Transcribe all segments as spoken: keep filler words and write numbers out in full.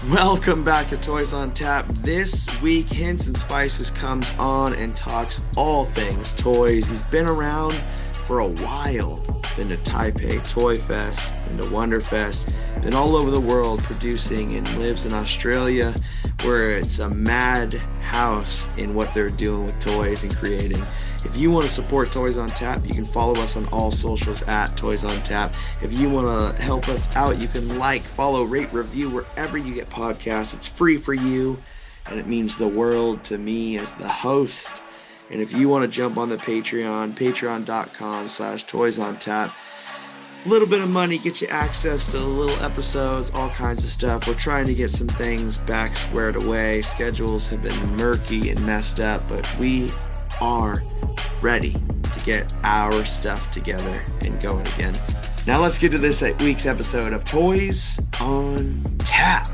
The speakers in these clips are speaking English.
Welcome back to Toys on Tap. This week, Hints and Spices comes on and talks all things toys. He's been around for a while. Been to Taipei Toy Fest, been to Wonderfest, been all over the world producing, and lives in Australia where it's a mad house in what they're doing with toys and creating. If you want to support Toys on Tap, you can follow us on all socials at Toys on Tap. If you want to help us out, you can like, follow, rate, review wherever you get podcasts. It's free for you, and it means the world to me as the host. And if you want to jump on the Patreon, patreon.com slash Toys on Tap. A little bit of money gets you access to little episodes, all kinds of stuff. We're trying to get some things back squared away. Schedules have been murky and messed up, but we are ready to get our stuff together and going again. Now let's get to this week's episode of Toys on Tap.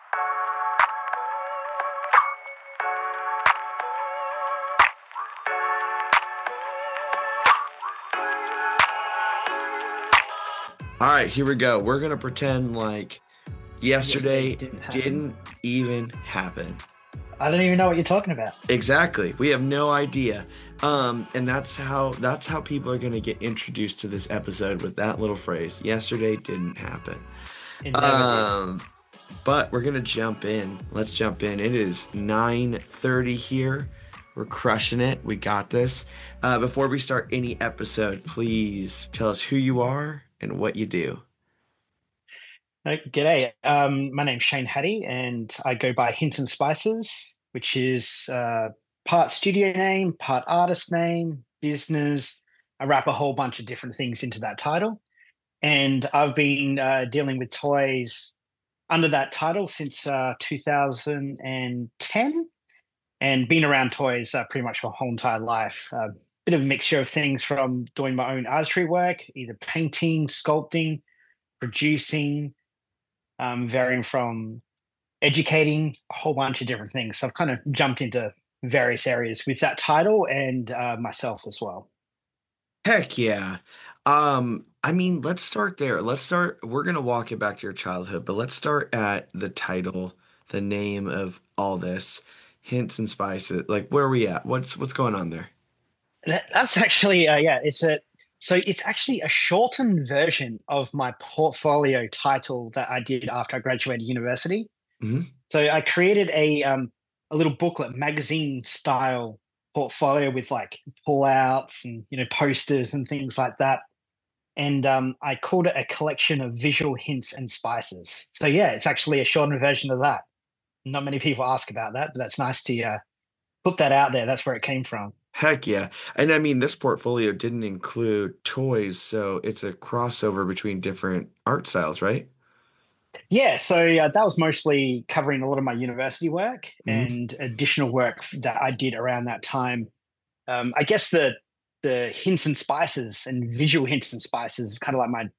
All right, here we go. We're going to pretend like yesterday, yesterday didn't, didn't even happen. I don't even know what you're talking about. Exactly. We have no idea. Um, and that's how that's how people are going to get introduced to this episode, with that little phrase. Yesterday didn't happen. It never Um, did. but we're going to jump in. Let's jump in. It is nine thirty here. We're crushing it. We got this. Uh, before we start any episode, please tell us who you are and what you do. Uh, G'day. Um, my name's Shane Hattie, and I go by Hints and Spices, which is uh, part studio name, part artist name, business. I wrap a whole bunch of different things into that title. And I've been uh, dealing with toys under that title since uh, two thousand ten, and been around toys uh, pretty much my whole entire life. A uh, bit of a mixture of things, from doing my own artistry work, either painting, sculpting, producing, um, varying from educating, a whole bunch of different things. So I've kind of jumped into various areas with that title, and uh, myself as well. Heck yeah. Um, I mean, let's start there. Let's start. We're going to walk it back to your childhood, but let's start at the title, the name of all this, Hints and Spices. Like, where are we at? What's what's going on there? That, that's actually, uh, yeah, it's a, so it's actually a shortened version of my portfolio title that I did after I graduated university. Mm-hmm. So I created a um, a little booklet, magazine style portfolio with like pullouts and, you know, posters and things like that. And um, I called it a collection of visual hints and spices. So yeah, it's actually a shortened version of that. Not many people ask about that, but that's nice to uh, put that out there. That's where it came from. Heck yeah. And I mean, this portfolio didn't include toys, so it's a crossover between different art styles, right? Yeah, so uh, that was mostly covering a lot of my university work Mm-hmm. and additional work that I did around that time. Um, I guess the the hints and spices and visual hints and spices is kind of like my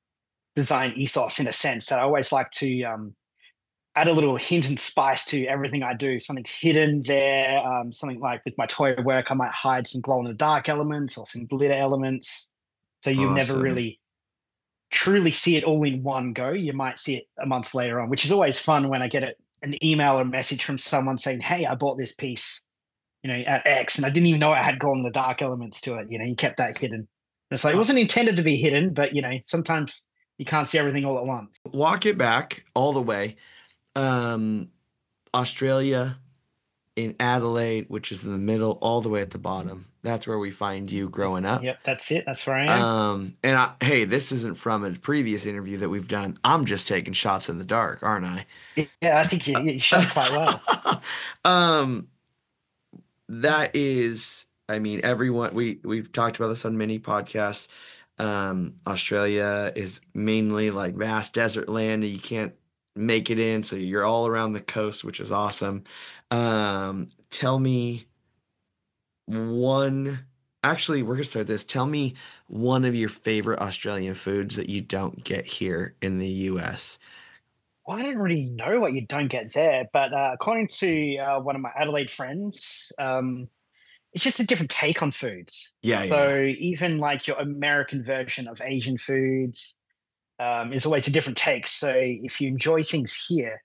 design ethos, in a sense, that I always like to um, add a little hint and spice to everything I do. Something hidden there, um, something like with my toy work, I might hide some glow in the dark elements or some glitter elements. So you never Awesome. really truly see it all in one go. You might see it a month later on, which is always fun when I get a, an email or message from someone saying, hey, I bought this piece, you know, at X, and I didn't even know it had glow in the dark elements to it. You know, you kept that hidden. And it's like, it wasn't intended to be hidden, but, you know, sometimes you can't see everything all at once. Walk it back all the way. Um, Australia, in Adelaide, which is in the middle, all the way at the bottom. That's where we find you growing up. Yep, that's it. That's where I am. Um, and I, hey, this isn't from a previous interview that we've done. I'm just taking shots in the dark, aren't I? Yeah, I think you, you shot quite well. um, that is, I mean, everyone, we, we've talked about this on many podcasts. Um, Australia is mainly like vast desert land that you can't make it in. So you're all around the coast, which is awesome. Um, tell me one, actually, we're gonna start this. Tell me one of your favorite Australian foods that you don't get here in the U S. Well, I don't really know what you don't get there, but uh, according to uh, one of my Adelaide friends, um, it's just a different take on foods. Yeah, yeah, So yeah. even like your American version of Asian foods um, is always a different take. So if you enjoy things here,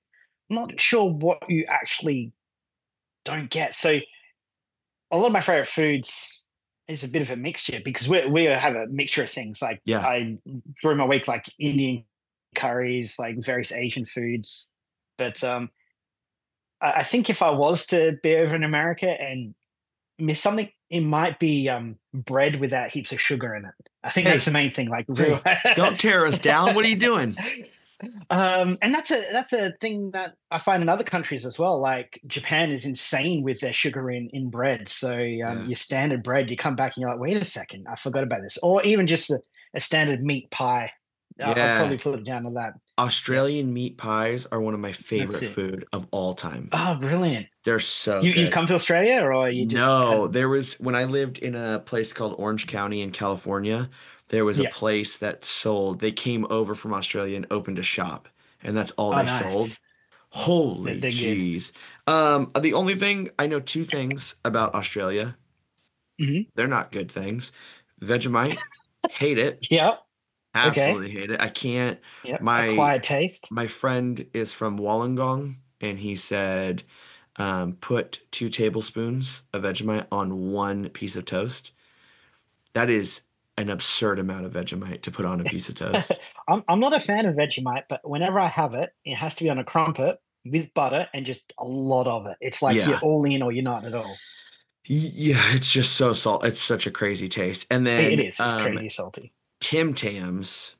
not sure what you actually don't get. So a lot of my favorite foods is a bit of a mixture because we we have a mixture of things. Like Yeah. I during my week, like Indian curries, like various Asian foods. But um, I, I think if I was to be over in America and miss something, it might be um bread without heaps of sugar in it. I think that's the Hey, main thing. Like real. hey, don't tear us down. What are you doing? Um, and that's a that's a thing that I find in other countries as well. Like Japan is insane with their sugar in in bread. So um, Yeah. your standard bread, you come back and you're like, wait a second, I forgot about this. Or even just a, a standard meat pie. Uh, I'll Yeah. probably put it down to that. Yeah, Australian meat pies are one of my that's favorite it. food of all time. Oh, brilliant! They're so You you've good. come to Australia, or you just No, had? there was when I lived in a place called Orange County in California, there was a Yeah. place that sold, they came over from Australia and opened a shop, and that's all Oh, they sold. nice. They're, Holy they're good. jeez. Um, the only thing I know two things about Australia. Hmm. They're not good things. Vegemite, hate it. Yep. Okay. Absolutely hate it. I can't. Yep. My Acquired taste. my friend is from Wollongong, and he said, um, put two tablespoons of Vegemite on one piece of toast. That is an absurd amount of Vegemite to put on a piece of toast. I'm I'm not a fan of Vegemite, but whenever I have it, it has to be on a crumpet with butter and just a lot of it. It's like you're Yeah. all in or you're not at all. Y- Yeah, it's just so salt. It's such a crazy taste. And It, it then is. It's um crazy salty. Tim Tams.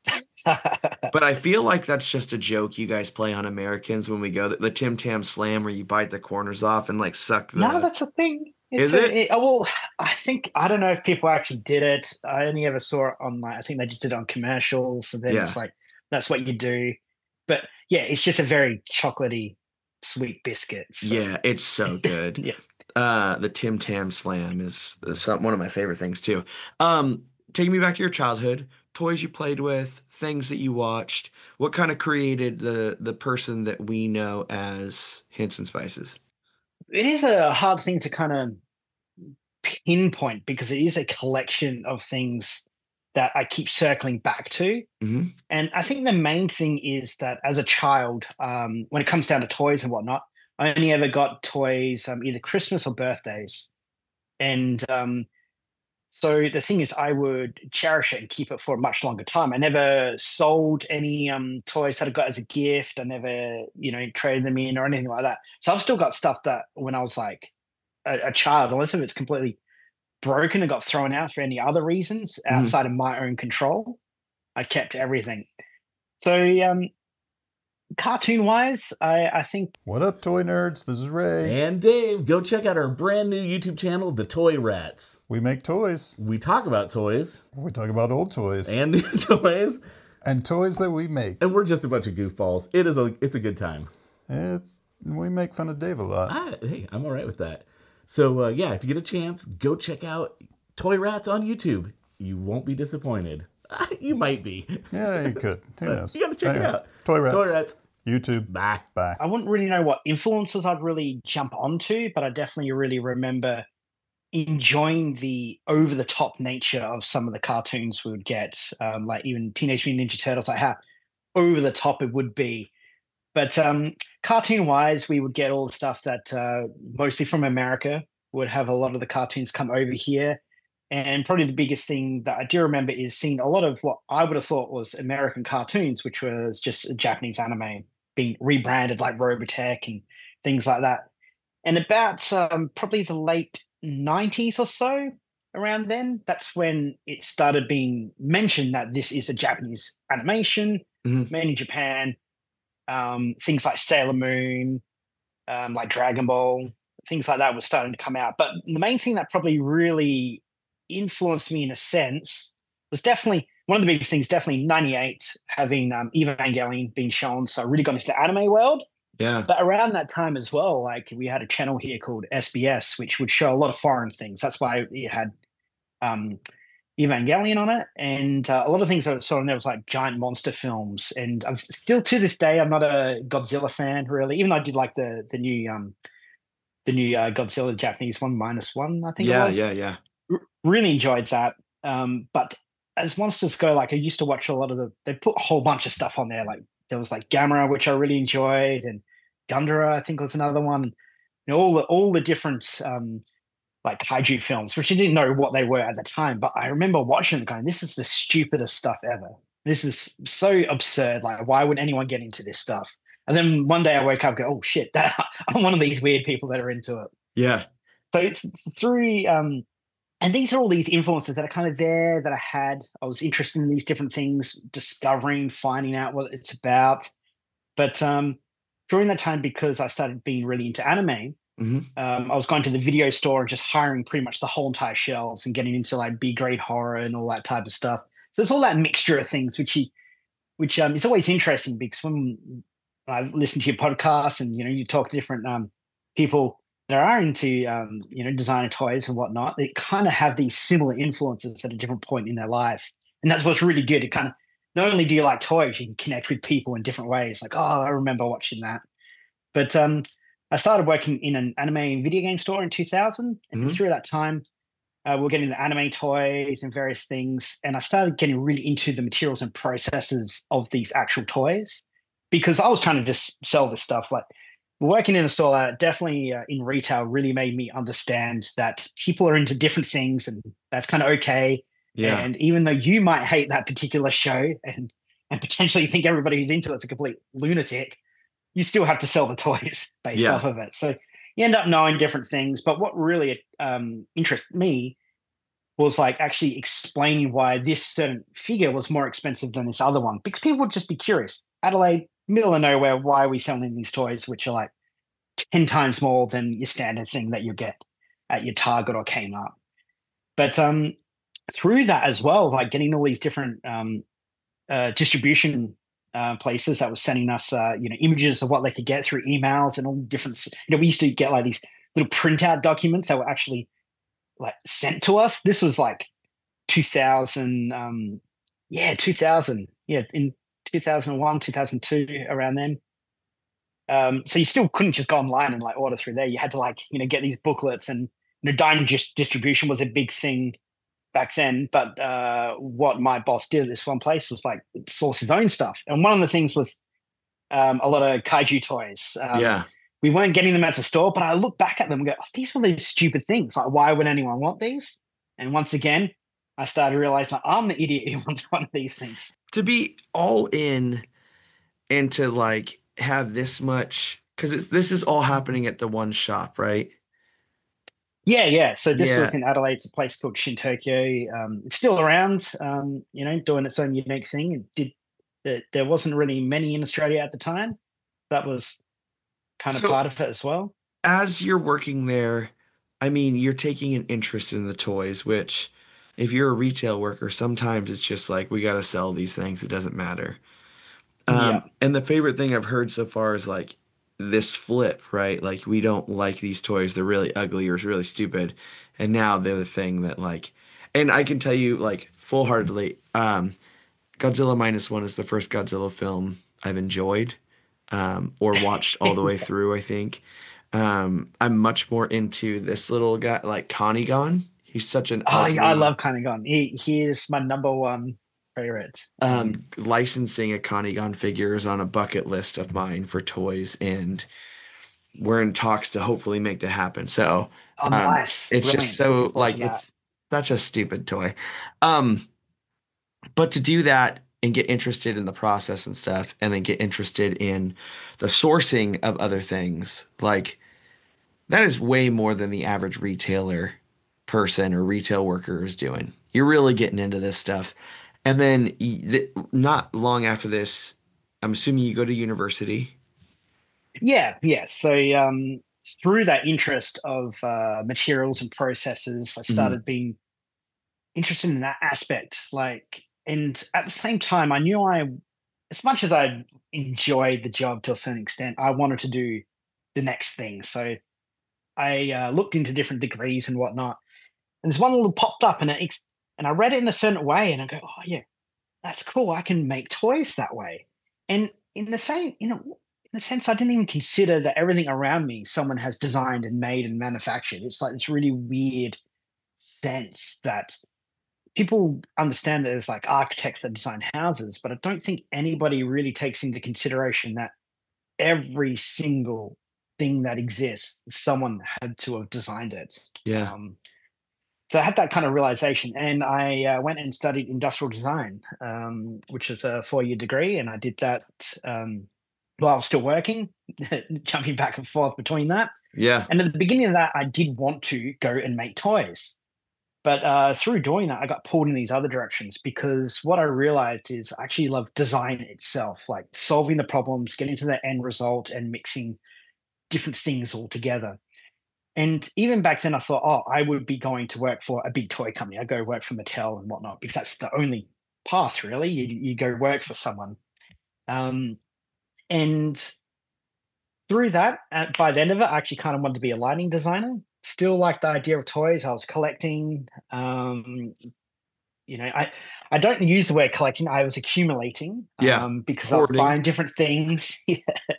But I feel like that's just a joke you guys play on Americans when we go the, the Tim Tam Slam where you bite the corners off and like suck No, the. that's a thing. It's Is a it? it, oh, well, I think I don't know if people actually did it. I only ever saw it on like I think they just did it on commercials, and then it's Yeah. like that's what you do. But yeah, it's just a very chocolatey sweet biscuit. So Yeah, it's so good. yeah. Uh, the Tim Tam Slam is, is some, one of my favorite things too. Um, taking me back to your childhood, toys you played with, things that you watched. What kind of created the the person that we know as Hints and Spices? It is a hard thing to kind of pinpoint because it is a collection of things that I keep circling back to. Hmm. And I think the main thing is that as a child, um, when it comes down to toys and whatnot, I only ever got toys um, either Christmas or birthdays. And um, so the thing is, I would cherish it and keep it for a much longer time. I never sold any um, toys that I got as a gift. I never, you know, traded them in or anything like that. So I've still got stuff that when I was like a, a child, unless if it's completely broken and got thrown out for any other reasons Hmm. outside of my own control, I kept everything. So, um, cartoon wise, I, I think, What up, toy nerds? This is Ray. And Dave, go check out our brand new YouTube channel, The Toy Rats. We make toys. We talk about toys We talk about old toys and new toys, and toys that we make. and we're just a bunch of goofballs. It is a it's a good time. It's we make fun of Dave a lot. Ah, hey, I'm all right with that. So uh, yeah, if you get a chance, go check out Toy Rats on YouTube. You won't be disappointed. You might be. Yeah, you could. Who knows? You gotta check Anyway, it out. Toy Rats. Toy Rats. YouTube. Bye. Bye. I wouldn't really know what influences I'd really jump onto, but I definitely really remember enjoying the over the top nature of some of the cartoons we would get, um, like even Teenage Mutant Ninja Turtles, like how over the top it would be. But um, cartoon wise, we would get all the stuff that uh, mostly from America would have a lot of the cartoons come over here. And probably the biggest thing that I do remember is seeing a lot of what I would have thought was American cartoons, which was just Japanese anime being rebranded like Robotech and things like that. And about um, probably the late nineties or so, around then, that's when it started being mentioned that this is a Japanese animation Hmm. made in Japan. Um, things like Sailor Moon, um, like Dragon Ball, things like that were starting to come out. But the main thing that probably really influenced me in a sense was definitely one of the biggest things, definitely ninety-eight, having um, Evangelion being shown. So I really got into the anime world. Yeah. But around that time as well, like we had a channel here called S B S, which would show a lot of foreign things. That's why it had um, Evangelion on it, and uh, a lot of things I saw on there was like giant monster films. And I'm still to this day, I'm not a Godzilla fan really, even though I did like the the new um the new uh, Godzilla Japanese one minus one, I think it Yeah. was. Yeah. Yeah. R- really enjoyed that. Um, but as monsters go, like I used to watch a lot of the. They put a whole bunch of stuff on there. Like there was like Gamera, which I really enjoyed, and Gundera, I think was another one. You know, all the all the different um, like kaiju films, which I didn't know what they were at the time, but I remember watching it going, this is the stupidest stuff ever. This is so absurd. Like, why would anyone get into this stuff? And then one day I wake up and go, oh shit, that, I'm one of these weird people that are into it. Yeah. So it's through, um, and these are all these influences that are kind of there that I had. I was interested in these different things, discovering, finding out what it's about. But um, during that time, because I started being really into anime, Mm-hmm. um, I was going to the video store and just hiring pretty much the whole entire shelves and getting into like B grade horror and all that type of stuff. So it's all that mixture of things, which he, which um, is always interesting because when I listen to your podcast and you know you talk to different um, people that are into um, you know designer toys and whatnot, they kind of have these similar influences at a different point in their life, and that's what's really good. It kind of not only do you like toys, you can connect with people in different ways. Like, oh, I remember watching that, but um. I started working in an anime and video game store in two thousand, and Mhm. through that time, uh, we we're getting the anime toys and various things, and I started getting really into the materials and processes of these actual toys because I was trying to just sell this stuff. Like working in a store, uh, definitely uh, in retail, really made me understand that people are into different things, and that's kind of okay. Yeah. And even though you might hate that particular show and and potentially think everybody who's into it's a complete lunatic, you still have to sell the toys based Yeah. off of it. So you end up knowing different things. But what really um, interested me was like actually explaining why this certain figure was more expensive than this other one, because people would just be curious. Adelaide, middle of nowhere, why are we selling these toys, which are like ten times more than your standard thing that you get at your Target or Kmart? But um, through that as well, like getting all these different um, uh, distribution uh, places that were sending us, uh, you know, images of what they could get through emails and all different. You know, we used to get like these little printout documents that were actually like sent to us. This was like two thousand, um, yeah, two thousand, yeah, in two thousand one, two thousand two, around then. Um, so you still couldn't just go online and like order through there. You had to like, you know, get these booklets, and you know, diamond dis- distribution was a big thing back then. But uh, what my boss did at this one place was like source his own stuff. And one of the things was um, a lot of kaiju toys. Um, Yeah. We weren't getting them at the store, but I look back at them and go, oh, these are those stupid things. Like, why would anyone want these? And once again, I started realizing like, I'm the idiot who wants one of these things. To be all in and to like have this much, because this is all happening at the one shop, right? Yeah, yeah. So this Yeah. was in Adelaide. It's a place called Shintokyo. Um, it's still around, um, you know, doing its own unique thing. It did. It, there wasn't really many in Australia at the time. That was kind of So- part of it as well. As you're working there, I mean, you're taking an interest in the toys, which if you're a retail worker, sometimes it's just like, we got to sell these things. It doesn't matter. Um, Yeah. And the favorite thing I've heard so far is like this flip, right? Like, we don't like these toys. They're really ugly or really stupid. And now they're the thing that like, and I can tell you like full heartedly, um, Godzilla Minus One is the first Godzilla film I've enjoyed, um, or watched all the way through, I think. Um, I'm much more into this little guy, like Kanigon. He's such an Oh, yeah, I ugly- love Kanigon. He he is my number one favorite. um, licensing a Kanigon figure is on a bucket list of mine for toys, and we're in talks to hopefully make that happen. So Oh, um, nice. it's Brilliant. just so Looking forward like to that. it's such a stupid toy. Um, but to do that and get interested in the process and stuff, and then get interested in the sourcing of other things, like that is way more than the average retailer person or retail worker is doing. You're really getting into this stuff. And then y- th- not long after this, I'm assuming you go to university. Yeah, yeah. So um, through that interest of uh, materials and processes, I started being interested in that aspect. Like, and at the same time, I knew I, as much as I enjoyed the job to a certain extent, I wanted to do the next thing. So I uh, looked into different degrees and whatnot, and there's one little popped up, and it, ex- and I read it in a certain way, and I go, oh yeah, that's cool. I can make toys that way. And in the same, you know, in the sense, I didn't even consider that everything around me someone has designed and made and manufactured. It's like this really weird sense that people understand that there's like architects that design houses, but I don't think anybody really takes into consideration that every single thing that exists, someone had to have designed it. Yeah. Um, so I had that kind of realization, and I uh, went and studied industrial design, um, which is a four-year degree, and I did that um, while I was still working, jumping back and forth between that. Yeah. And at the beginning of that, I did want to go and make toys. But uh, through doing that, I got pulled in these other directions, because what I realized is I actually love design itself, like solving the problems, getting to the end result, and mixing different things all together. And even back then, I thought, oh, I would be going to work for a big toy company. I go work for Mattel and whatnot, because that's the only path, really. You, you go work for someone. Um, and through that, at, by the end of it, I actually kind of wanted to be a lighting designer. Still liked the idea of toys. I was collecting. Um, you know, I, I don't use the word collecting. I was accumulating. Yeah. Um, because Hoarding. I was buying different things. Yeah.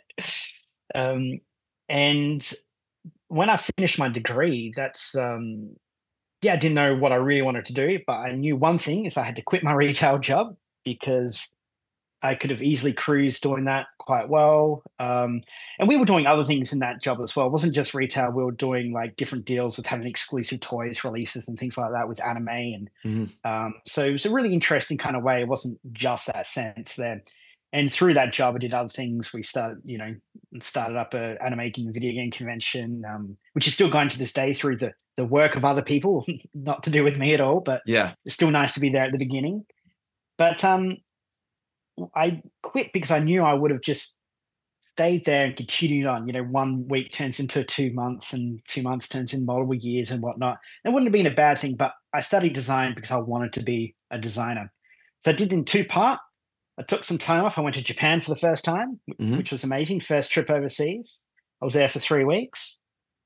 Um, and when I finished my degree, that's um, yeah, I didn't know what I really wanted to do, but I knew one thing is I had to quit my retail job, because I could have easily cruised doing that quite well. Um, and we were doing other things in that job as well. It wasn't just retail. We were doing like different deals with having exclusive toys releases and things like that with anime. And Mhm. um, so it was a really interesting kind of way. It wasn't just that sense there. And through that job, I did other things. We started, you know, started up a anime and video game convention, um, which is still going to this day through the the work of other people, not to do with me at all, but Yeah. it's still nice to be there at the beginning. But um, I quit because I knew I would have just stayed there and continued on. You know, one week turns into two months, and two months turns into multiple years and whatnot. It wouldn't have been a bad thing, but I studied design because I wanted to be a designer. So I did in two part. I took some time off. I went to Japan for the first time, Mhm. which was amazing. First trip overseas. I was there for three weeks.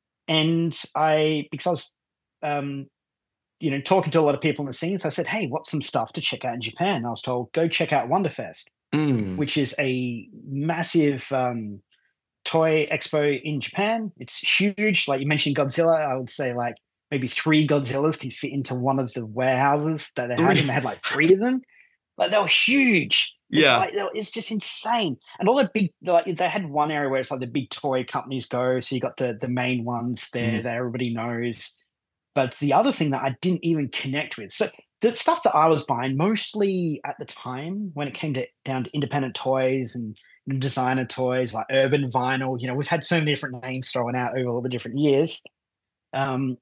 And I, because I was, um, you know, talking to a lot of people in the scene, so I said, hey, what's some stuff to check out in Japan? And I was told, go check out Wonderfest, Mm. which is a massive um, toy expo in Japan. It's huge. Like you mentioned Godzilla, I would say like maybe three Godzillas can fit into one of the warehouses that they had, Three. and they had like three of them. Like they were huge. It's Yeah. like they were- it's just insane. And all the big, like they had one area where it's like the big toy companies go. So you got the the main ones there Mhm. that everybody knows. But the other thing that I didn't even connect with, so the stuff that I was buying mostly at the time when it came to down to independent toys and designer toys like Urban Vinyl, you know, we've had so many different names thrown out over all the different years. Um,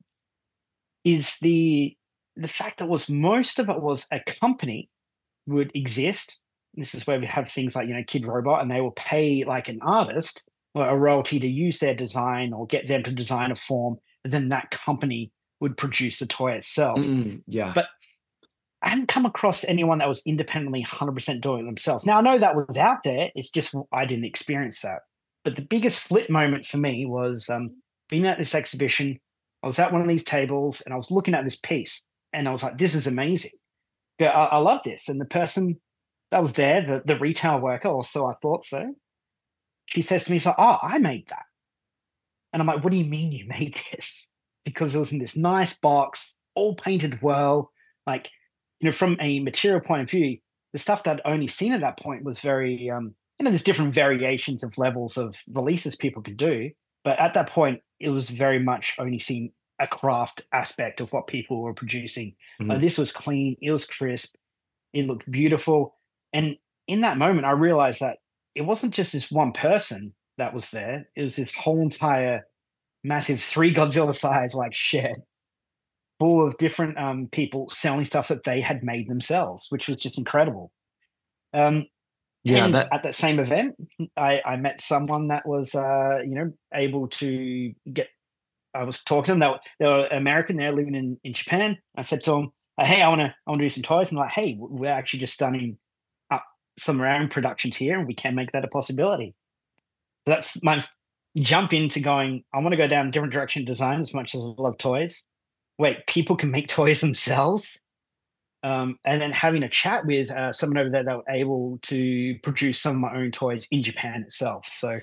is the the fact that was most of it was a company would exist. This is where we have things like, you know, Kid Robot, and they will pay like an artist or a royalty to use their design or get them to design a form, and then that company would produce the toy itself. Mm. Yeah. But I hadn't come across anyone that was independently one hundred percent doing it themselves. Now, I know that was out there. It's just I didn't experience that. But the biggest flip moment for me was um, being at this exhibition. I was at one of these tables and I was looking at this piece and I was like, this is amazing. Yeah, I, I love this. And the person that was there, the, the retail worker, or so I thought so, she says to me, so, oh, I made that. And I'm like, what do you mean you made this? Because it was in this nice box, all painted well. Like, you know, from a material point of view, the stuff that I'd only seen at that point was very, um, you know, there's different variations of levels of releases people could do. But at that point, it was very much only seen a craft aspect of what people were producing. Mhm. Like, this was clean, it was crisp, it looked beautiful. And in that moment, I realized that it wasn't just this one person that was there. It was this whole entire massive three Godzilla size like shed full of different um, people selling stuff that they had made themselves, which was just incredible. Um, Yeah. and That. at that same event, I, I met someone that was, uh, you know, able to get. I was talking to them. They were, they were American. They're living in, in Japan. I said to them, "Hey, I want to I want to do some toys." And they're like, "Hey, we're actually just starting up some of our own productions here, and we can make that a possibility." So that's my jump into going. I want to go down a different direction in design as much as I love toys. Wait, people can make toys themselves. Um, and then having a chat with uh, someone over there that were able to produce some of my own toys in Japan itself. So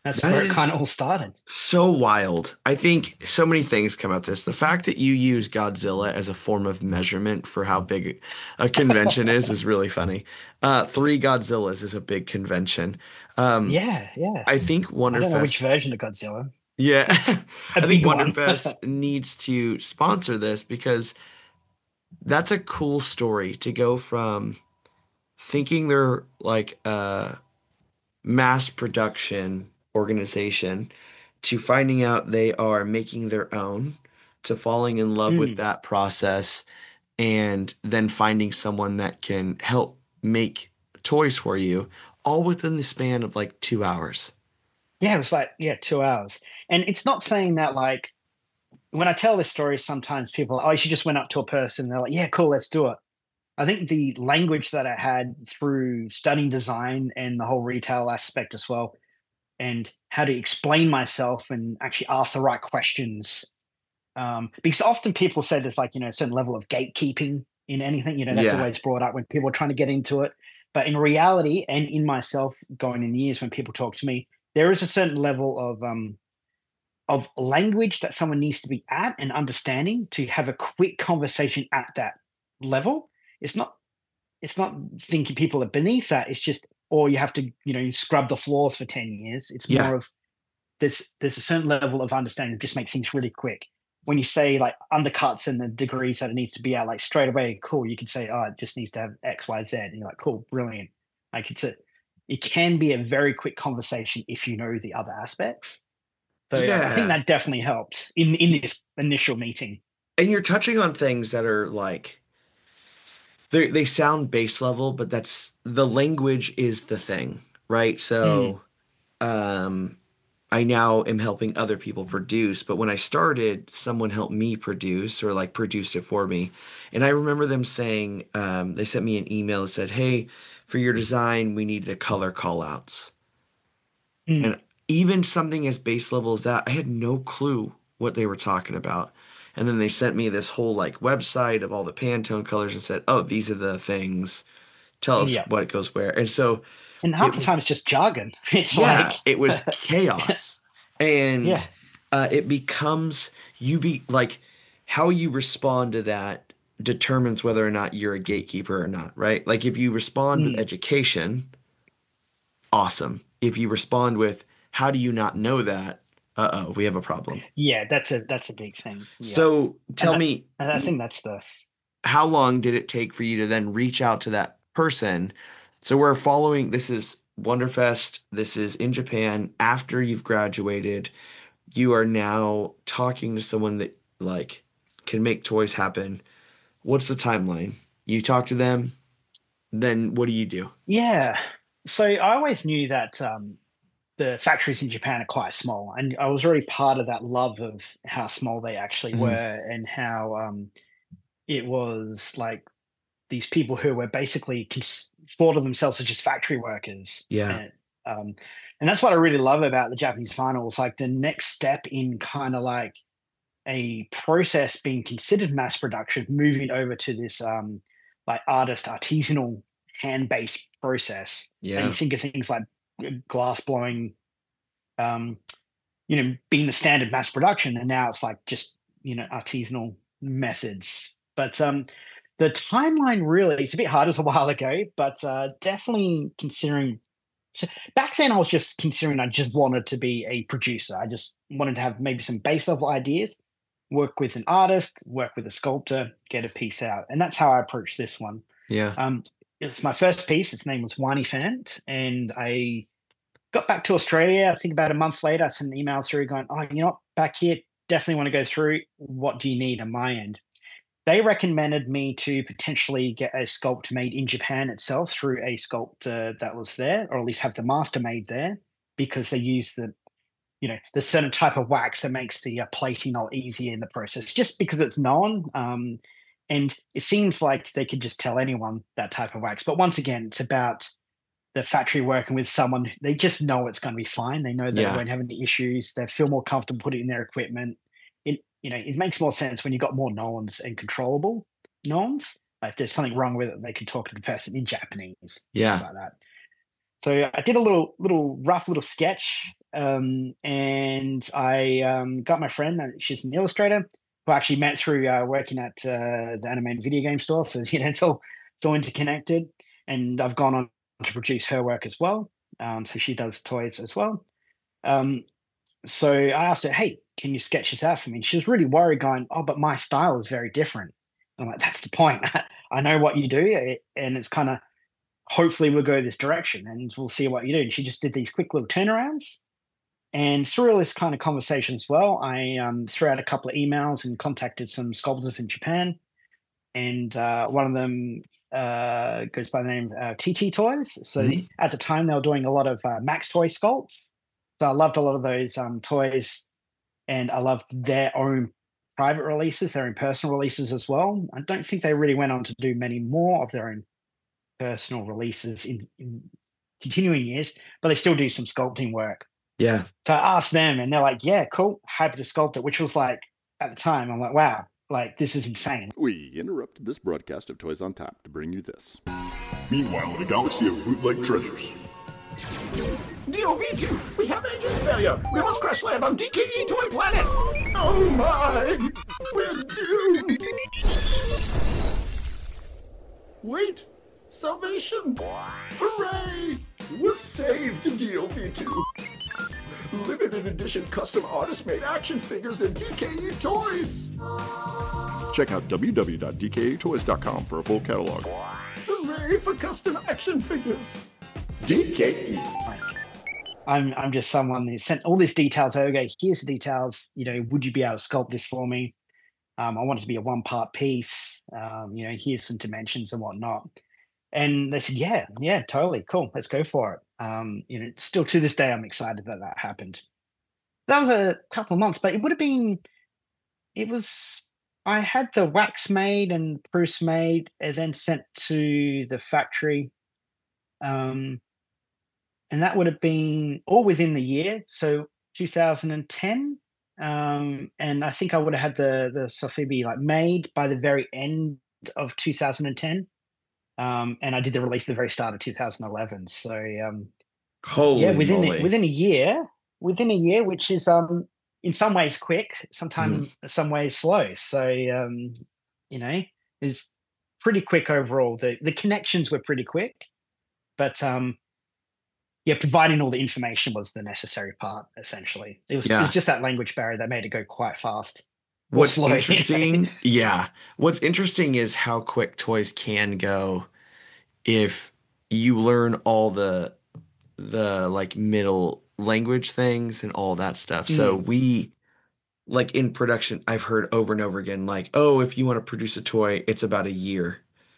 That's That where it is kind of all started. so wild. I think so many things come out this. The fact that you use Godzilla as a form of measurement for how big a convention is is really funny. Uh, three Godzillas is a big convention. Um, Yeah, yeah. I think I don't know which Wonderfest, version of Godzilla. yeah, A I think big one. Wonderfest needs to sponsor this because that's a cool story to go from thinking they're like a mass production organization to finding out they are making their own to falling in love with Mm. that process and then finding someone that can help make toys for you all within the span of like two hours. Yeah, it was like, yeah, two hours. And it's not saying that like when I tell this story, sometimes people are, oh, she just went up to a person and they're like, yeah, cool, let's do it. I think the language that I had through studying design and the whole retail aspect as well, and how to explain myself and actually ask the right questions. Um, because often people say there's like, you know, a certain level of gatekeeping in anything, you know, that's Yeah. always brought up when people are trying to get into it. But in reality, and in myself going in the years when people talk to me, there is a certain level of um of language that someone needs to be at and understanding to have a quick conversation at that level. It's not it's not thinking people are beneath that. It's just, or you have to, you know, scrub the floors for ten years. It's Yeah. more of there's there's a certain level of understanding that just makes things really quick. When you say like undercuts and the degrees that it needs to be at, like straight away, cool, you can say, oh, it just needs to have X, Y, Z. And you're like, cool, brilliant. Like it's a it can be a very quick conversation if you know the other aspects. So I I think Yeah. that definitely helps in in this initial meeting. And you're touching on things that are like they they sound base level, but that's the language is the thing, right? Mm. So um I now am helping other people produce, but when I started, someone helped me produce or like produced it for me. And I remember them saying, um, they sent me an email that said, hey, for your design, we needed a color call outs. Mm. And even something as base level as that, I had no clue what they were talking about. And then they sent me this whole like website of all the Pantone colors and said, oh, these are the things. Tell us Yeah. what goes where. And so And half it the time it's just jargon. It's yeah, like it was chaos. And yeah. uh, it becomes you be like how you respond to that determines whether or not you're a gatekeeper or not, right? Like if you respond with Mm. education, awesome. If you respond with how do you not know that? Uh-oh, we have a problem. Yeah, that's a that's a big thing. Yeah. So And tell I, me, and I think that's the how long did it take for you to then reach out to that person? So we're following, this is Wonderfest, this is in Japan after you've graduated. You are now talking to someone that like can make toys happen. What's the timeline? You talk to them, then what do you do? yeah. So I always knew that um the factories in Japan are quite small, and I was already part of that love of how small they actually Mhm. were, and how um, it was like these people who were basically cons- thought of themselves as just factory workers, Yeah. and um, and that's what I really love about the Japanese finals. Like the next step in kind of like a process being considered mass production, moving over to this um, like artist artisanal hand based process, and you Yeah. think of things like glass blowing um, you know, being the standard mass production, and now it's like just you know artisanal methods. But um, the timeline really it's a bit hard. It was a while ago, but uh, definitely considering. So back then, I was just considering I just wanted to be a producer. I just wanted to have maybe some base level ideas, work with an artist, work with a sculptor, get a piece out, and that's how I approached this one. Yeah. Um, it's my first piece. Its name was Wani Fant, and I got back to Australia. I think about a month later, I sent an email through going, "Oh, you know what? Back here, definitely want to go through. What do you need on my end?" They recommended me to potentially get a sculpt made in Japan itself through a sculptor that was there, or at least have the master made there, because they use the, you know, the certain type of wax that makes the uh, plating a lot easier in the process, just because it's known. Um, and it seems like they could just tell anyone that type of wax. But once again, it's about the factory working with someone. They just know it's going to be fine. They know they Yeah. won't have any issues. They feel more comfortable putting in their equipment. It, you know, it makes more sense when you've got more knowns and controllable knowns. Like if there's something wrong with it, they can talk to the person in Japanese, Yeah. things like that. So I did a little, little rough little sketch, um, and I um, got my friend. She's an illustrator who I actually met through uh, working at uh, the animated video game store. So you know, it's all it's all interconnected. And I've gone on to produce her work as well. Um, so she does toys as well. Um, so I asked her, "Hey, can you sketch this out for me?" And she was really worried, going, "Oh, but my style is very different." I'm like, "That's the point. I know what you do, and it's kind of." Hopefully we'll go this direction and we'll see what you do. And she just did these quick little turnarounds. And through all this kind of conversation as well, I um, threw out a couple of emails and contacted some sculptors in Japan. And uh, one of them uh, goes by the name of uh, T T Toys. So mm-hmm. at the time, they were doing a lot of uh, Max Toy sculpts. So I loved a lot of those um, toys. And I loved their own private releases, their own personal releases as well. I don't think they really went on to do many more of their own personal releases in, in continuing years, but they still do some sculpting work. Yeah. So I asked them and they're like, "Yeah, cool, happy to sculpt it," which was like, at the time, I'm like, wow, like this is insane. We interrupted this broadcast of Toys on Tap to bring you this. Meanwhile, in a galaxy of bootleg treasures. D O V two, we have engine failure. We must crash land on D K E Toy Planet. Oh my, we're doomed. Wait. Salvation! Hooray! We're saved in D O V two. Limited edition custom artist-made action figures and D K E Toys. Check out w w w dot d k e toys dot com for a full catalog. Hooray for custom action figures. D K E. I'm I'm just someone who sent all these details over. Go, here's the details. You know, would you be able to sculpt this for me? Um, I want it to be a one-part piece. Um, you know, here's some dimensions and whatnot. And they said, yeah, yeah, totally. Cool. Let's go for it. Um, you know, still to this day, I'm excited that that happened. That was a couple of months, but it would have been, it was, I had the wax made and Bruce made and then sent to the factory. Um, and that would have been all within the year. So two thousand ten. Um, and I think I would have had the, the Sofibi like made by the very end of two thousand ten. Um, and I did the release at the very start of two thousand eleven. So, um, Holy yeah, within moly. within a year, within a year, which is um, in some ways quick, sometimes mm. some ways slow. So, um, you know, it's pretty quick overall. The the connections were pretty quick, but um, yeah, providing all the information was the necessary part. Essentially, it was, yeah. it was just that language barrier that made it go quite fast. What's slow, interesting, yeah. What's interesting is how quick toys can go if you learn all the the like middle language things and all that stuff. Mm. So we like in production, I've heard over and over again, like, oh, if you want to produce a toy, it's about a year.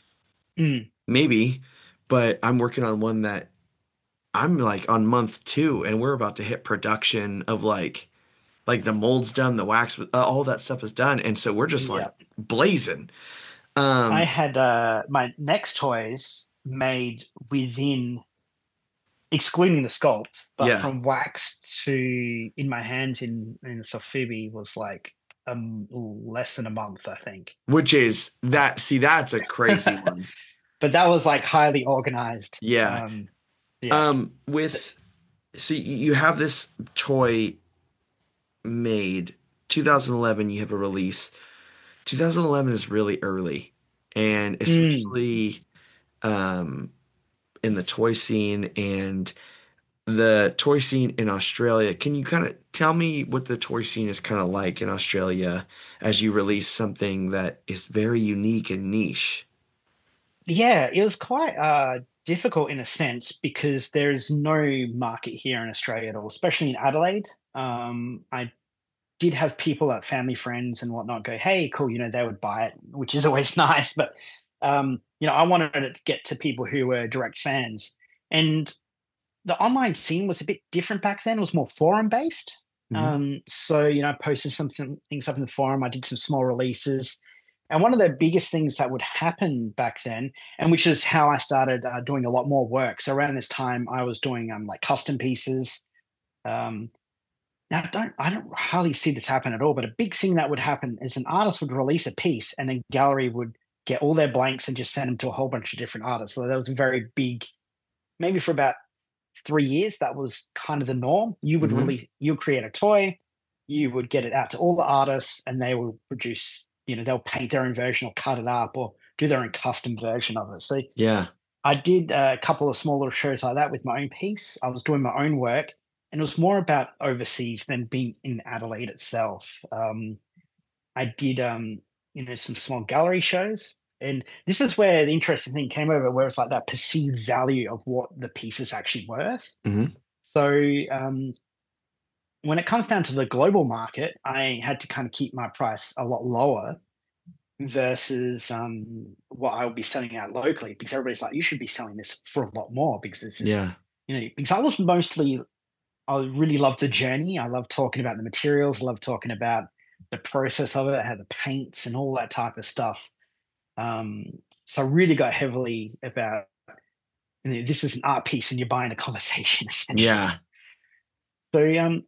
Mm. Maybe, but I'm working on one that I'm like on month two, and we're about to hit production of like. Like the mold's done, the wax, uh, all that stuff is done. And so we're just like yeah. blazing. Um, I had uh, my next toys made within, excluding the sculpt, but yeah. from wax to in my hands in, in the Sofibi was like um, less than a month, I think. Which is that, see, that's a crazy one. But that was like highly organized. Yeah. Um, yeah. Um, with, so you have this toy made two thousand eleven, you have a release. two thousand eleven is really early, and especially mm. um in the toy scene and the toy scene in Australia. Can you kind of tell me what the toy scene is kind of like in Australia as you release something that is very unique and niche? Yeah, it was quite uh difficult in a sense because there's no market here in Australia at all, especially in Adelaide. Um, I did have people like family, friends and whatnot go, hey, cool, you know, they would buy it, which is always nice. But, um, you know, I wanted it to get to people who were direct fans. And the online scene was a bit different back then. It was more forum based. Mm-hmm. Um, so, you know, I posted some things up in the forum. I did some small releases. And one of the biggest things that would happen back then, and which is how I started uh, doing a lot more work. So around this time, I was doing um, like custom pieces. Um, now, I don't, I don't hardly see this happen at all, but a big thing that would happen is an artist would release a piece and a gallery would get all their blanks and just send them to a whole bunch of different artists. So that was a very big, maybe for about three years, that was kind of the norm. You would Mhm. release, you would create a toy, you would get it out to all the artists, and they will produce, you know, they'll paint their own version or cut it up or do their own custom version of it. So Yeah. I did a couple of small little shows like that with my own piece. I was doing my own work, and it was more about overseas than being in Adelaide itself. Um, I did, um, you know, some small gallery shows, and this is where the interesting thing came over, where it's like that perceived value of what the piece is actually worth. Mhm. So um, when it comes down to the global market, I had to kind of keep my price a lot lower versus um, what I would be selling out locally, because everybody's like, you should be selling this for a lot more because this is, Yeah. you know, because I was mostly, I really love the journey. I love talking about the materials. I love talking about the process of it, how the paints and all that type of stuff. Um, so I really got heavily about, you know, this is an art piece and you're buying a conversation essentially. Yeah. So um,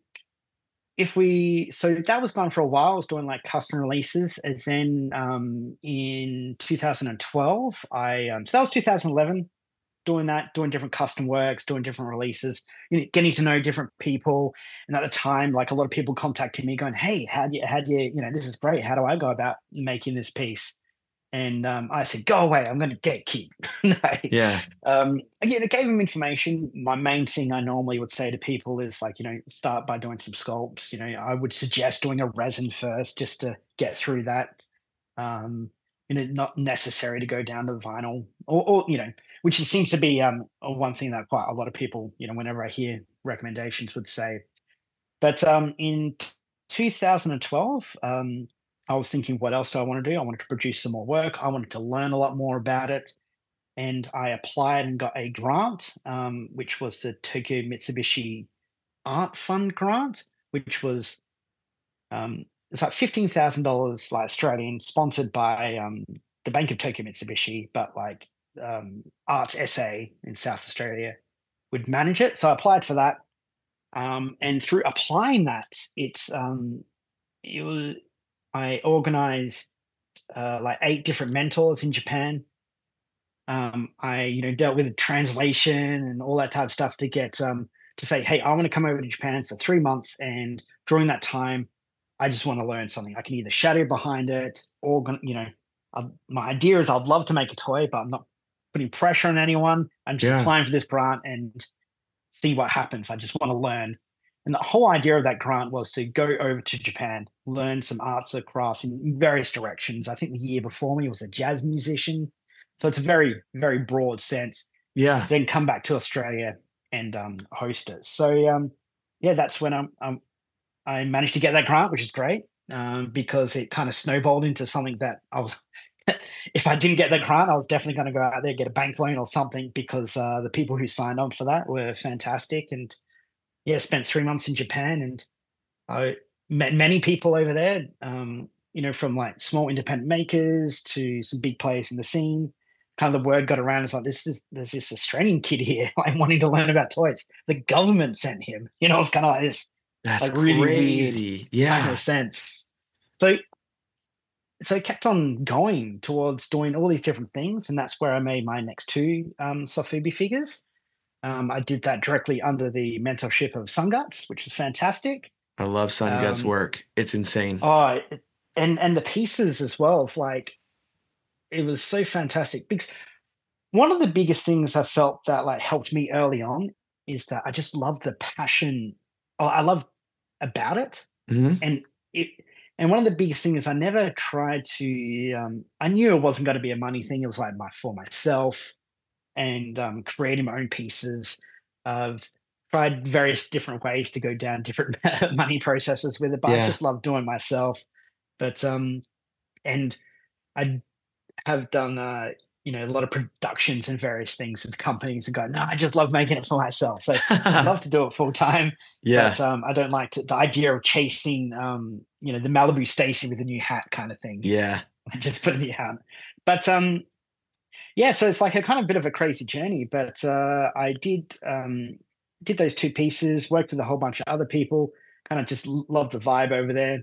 if we, so that was going for a while. I was doing like custom releases, and then um, in two thousand twelve, I um, so that was two thousand eleven. Doing that, doing different custom works, doing different releases, you know, getting to know different people. And at the time, like a lot of people contacted me going, hey, how do you, how do you, you know, this is great. How do I go about making this piece? And um, I said, go away. I'm going to gatekeep. No. Yeah. Um, again, I gave them information. My main thing I normally would say to people is like, you know, start by doing some sculpts. You know, I would suggest doing a resin first just to get through that. Um, you know, not necessary to go down to vinyl or, or you know, which it seems to be um, one thing that quite a lot of people, you know, whenever I hear recommendations would say. But um, in two thousand twelve, um, I was thinking, what else do I want to do? I wanted to produce some more work. I wanted to learn a lot more about it. And I applied and got a grant, um, which was the Tokyo Mitsubishi Art Fund grant, which was um, it's like fifteen thousand dollars like Australian, sponsored by um, the Bank of Tokyo Mitsubishi, but like um, Arts S A in South Australia would manage it. So I applied for that. Um, and through applying that, it's um, it was I organized uh, like eight different mentors in Japan. Um, I you know dealt with the translation and all that type of stuff to get um, to say, hey, I want to come over to Japan for three months, and during that time, I just want to learn something. I can either shadow behind it, or you know, I, my idea is I'd love to make a toy, but I'm not putting pressure on anyone. I'm just Yeah. applying for this grant and see what happens. I just want to learn. And the whole idea of that grant was to go over to Japan, learn some arts or crafts in various directions. I think the year before me was a jazz musician. So it's a very, very broad sense. Yeah. Then come back to Australia and um, host it. So, um, yeah, that's when I'm, I'm, I managed to get that grant, which is great um, because it kind of snowballed into something that I was, if I didn't get that grant, I was definitely going to go out there, get a bank loan or something, because uh, the people who signed on for that were fantastic. And yeah, spent three months in Japan, and I met many people over there, um, you know, from like small independent makers to some big players in the scene. Kind of the word got around. It's like, this is, there's this Australian kid here, like wanting to learn about toys. The government sent him, you know, it's kind of like this. That's Like really crazy. kind Yeah. of sense. So, so I kept on going towards doing all these different things, and that's where I made my next two um, Sofubi figures. Um, I did that directly under the mentorship of Sunguts, which was fantastic. I love Sun Gut's Um, work. It's insane. Oh, it- and and the pieces as well. It's like it was so fantastic, because one of the biggest things I felt that like helped me early on is that I just love the passion. Oh, I love about it. Mhm. And it and one of the biggest things is I never tried to um I knew it wasn't going to be a money thing. It was like my for myself, and um creating my own pieces. I've tried various different ways to go down different money processes with it, but Yeah. I just love doing it myself. But um and I have done uh you know a lot of productions and various things with companies, and go, no, I just love making it for myself. So I'd love to do it full time. Yeah. But um, I don't like to, the idea of chasing, um, you know, the Malibu Stacy with a new hat kind of thing. Yeah. I just put in the hat. But um, yeah, so it's like a kind of bit of a crazy journey. But uh, I did um, did those two pieces, worked with a whole bunch of other people, kind of just l- loved the vibe over there.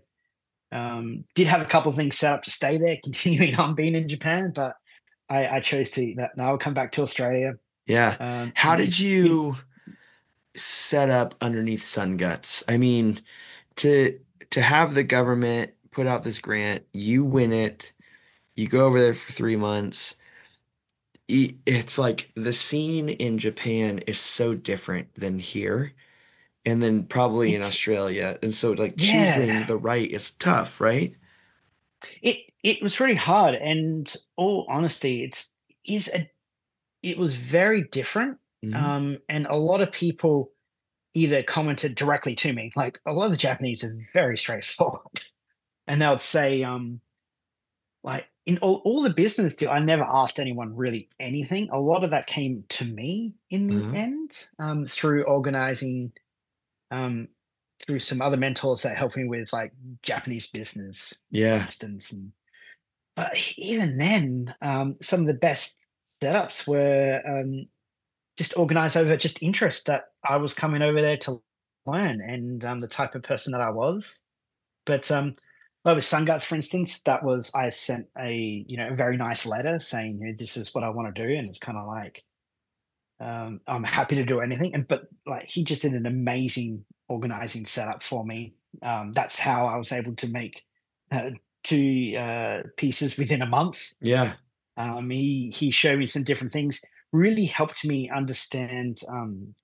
Um, did have a couple of things set up to stay there, continuing on being in Japan, but I, I chose to that. Now I'll come back to Australia. Yeah. Um, How did you set up underneath Sun Guts. I mean, to to have the government put out this grant, you win it, you go over there for three months. i- It's like the scene in Japan is so different than here, and then probably in It's Australia. And so like yeah, choosing the right is tough, right? it it was really hard, and all honesty, it's is a it was very different. Hmm. Um, and a lot of people either commented directly to me, like a lot of the Japanese are very straightforward, and they would say, um, like in all, all the business deal, I never asked anyone really anything. A lot of that came to me in the Uh-huh. end, um, through organizing, um, through some other mentors that helped me with like Japanese business, for Yeah. instance. And but even then, um, some of the best setups were um, just organized over just interest that I was coming over there to learn and um, the type of person that I was. But um, like with Sun Guts, for instance, that was I sent a you know a very nice letter saying, you know, this is what I want to do, and it's kind of like um, I'm happy to do anything. And but like he just did an amazing organizing setup for me. Um, that's how I was able to make uh, two uh, pieces within a month. Yeah. Um, he he showed me some different things, really helped me understand, um,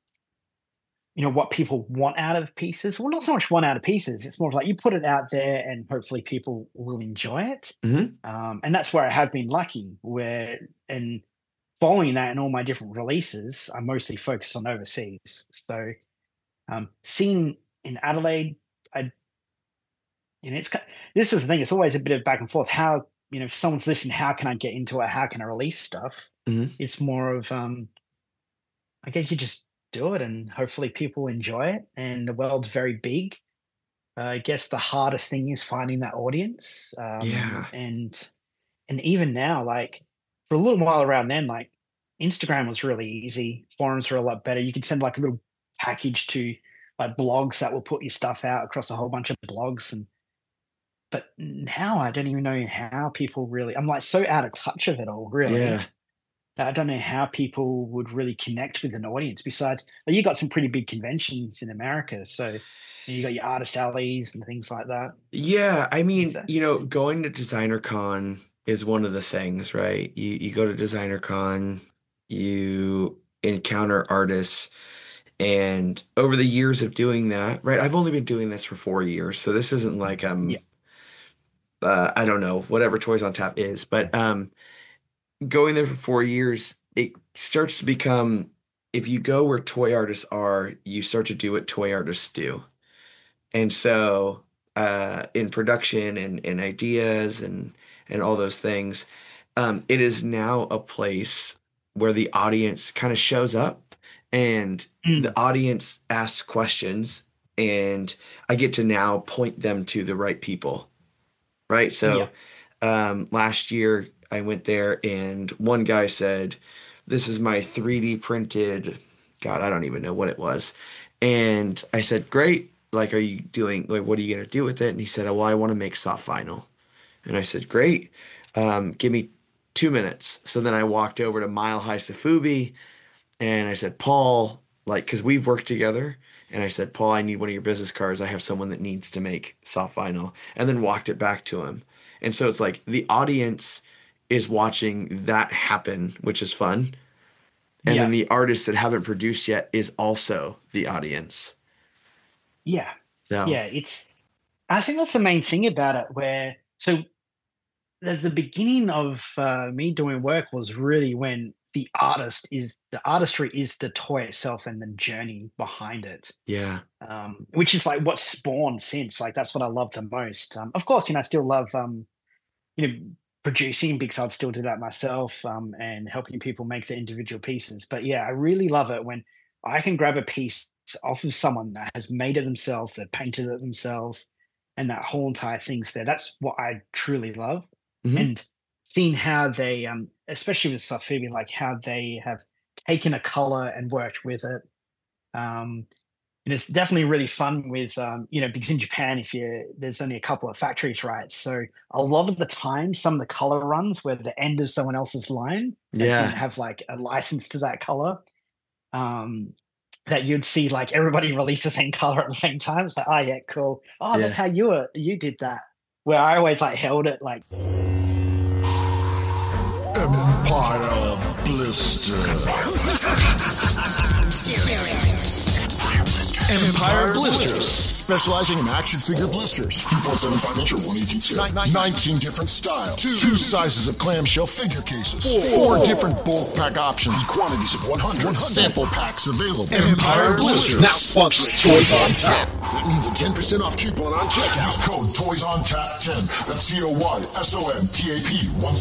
you know, what people want out of pieces. Well, not so much want out of pieces. It's more of like you put it out there, and hopefully people will enjoy it. Hmm. Um, and that's where I have been lucky. Where and following that in all my different releases, I mostly focus on overseas. So um, seeing in Adelaide, I you know, it's ki- this is the thing. It's always a bit of back and forth. How you know, if someone's listening, how can I get into it? How can I release stuff? Hmm. It's more of um, I guess you just do it, and hopefully people enjoy it. And the world's very big. Uh, I guess the hardest thing is finding that audience. Um, Yeah. and and even now, like for a little while around then, like Instagram was really easy. Forums were a lot better. You could send like a little package to like blogs that will put your stuff out across a whole bunch of blogs. And but now I don't even know how people really. I'm like so out of touch of it all, really. Yeah. I don't know how people would really connect with an audience. Besides, well, you got some pretty big conventions in America, so you got your artist alleys and things like that. Yeah, I Is mean, that? you know, going to Designer Con is one of the things, right? You you go to Designer Con, you encounter artists, and over the years of doing that, right? I've only been doing this for four years, so this isn't like um Yeah, uh I don't know, whatever Toys on Tap is, but um going there for four years, it starts to become if you go where toy artists are, you start to do what toy artists do. And so, uh, in production and, and ideas and and all those things, um, it is now a place where the audience kind of shows up and mm, the audience asks questions, and I get to now point them to the right people, right? yeah, So, um, last year I went there and one guy said, "This is my three D printed." God, I don't even know what it was. And I said, "Great. Like, are you doing, like, what are you going to do with it?" And he said, "Oh, well, I want to make soft vinyl." And I said, "Great. Um, give me two minutes." So then I walked over to Mile High Safubi and I said, "Paul, like, because we've worked together." And I said, "Paul, I need one of your business cards. I have someone that needs to make soft vinyl." And then walked it back to him. And so it's like the audience is watching that happen, which is fun. And then yeah, the artists that haven't produced yet is also the audience. yeah, So, yeah. It's. I think that's the main thing about it. Where so the, the beginning of uh, me doing work was really when the artist is the artistry is the toy itself and the journey behind it. yeah. Um, which is like what spawned since. Like that's what I love the most. Um, of course, you know, I still love um, you know, producing because I'd still do that myself, um, and helping people make the individual pieces. But yeah, I really love it when I can grab a piece off of someone that has made it themselves, that painted it themselves, and that whole entire thing's there. That's what I truly love. Hmm. And seeing how they, um, especially with Safibi, like how they have taken a color and worked with it. Um, and it's definitely really fun with um, you know, because in Japan, if you there's only a couple of factories, right? So a lot of the time, some of the color runs were the end of someone else's line that didn't Yeah. have like a license to that color. Um, that you'd see like everybody release the same color at the same time. It's like, oh yeah, cool. Oh, Yeah. that's how you were, you did that. Where I always like held it like Empire Blister. Empire Blisters, specializing in action figure blisters. two point seven five inch or one eighteen. nineteen different styles. Two sizes of clamshell figure cases. Four different bulk pack options. Quantities of one hundred. Sample packs available. Empire Blisters. Now sponsoring Toys on Tap. That means a ten percent off coupon on checkout. Use code Toys on Tap ten. That's C O Y S O N T A P ten.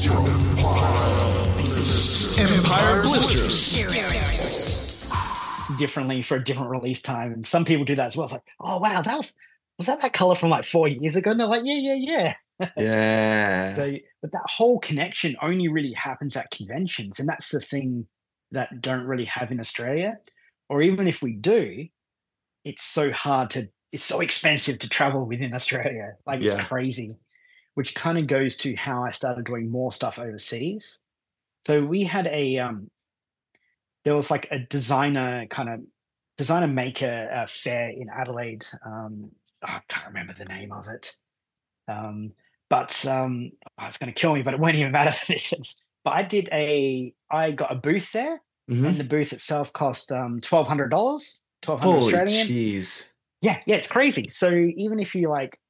Empire Blisters. differently for a different release time. And some people do that as well. It's like, oh wow, that was was that that color from like four years ago? And they're like, yeah, yeah, yeah. Yeah. So, but that whole connection only really happens at conventions, and that's the thing that don't really have in Australia. Or even if we do, it's so hard to, it's so expensive to travel within Australia. Like Yeah. it's crazy, which kind of goes to how I started doing more stuff overseas. So we had a, um, there was like a designer kind of designer maker uh, fair in Adelaide. Um, oh, I can't remember the name of it. Um, but um, oh, it's going to kill me, but it won't even matter for this. But I did a, I got a booth there, Mhm. and the booth itself cost um, twelve hundred dollars, twelve hundred Holy Australian. jeez. Yeah, yeah, it's crazy. So even if you like,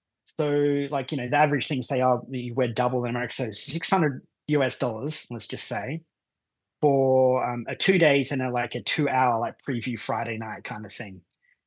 so like, you know, the average things they are, you wear double in America, so six hundred U S dollars, let's just say, for um, a two days and a like a two hour like preview Friday night kind of thing.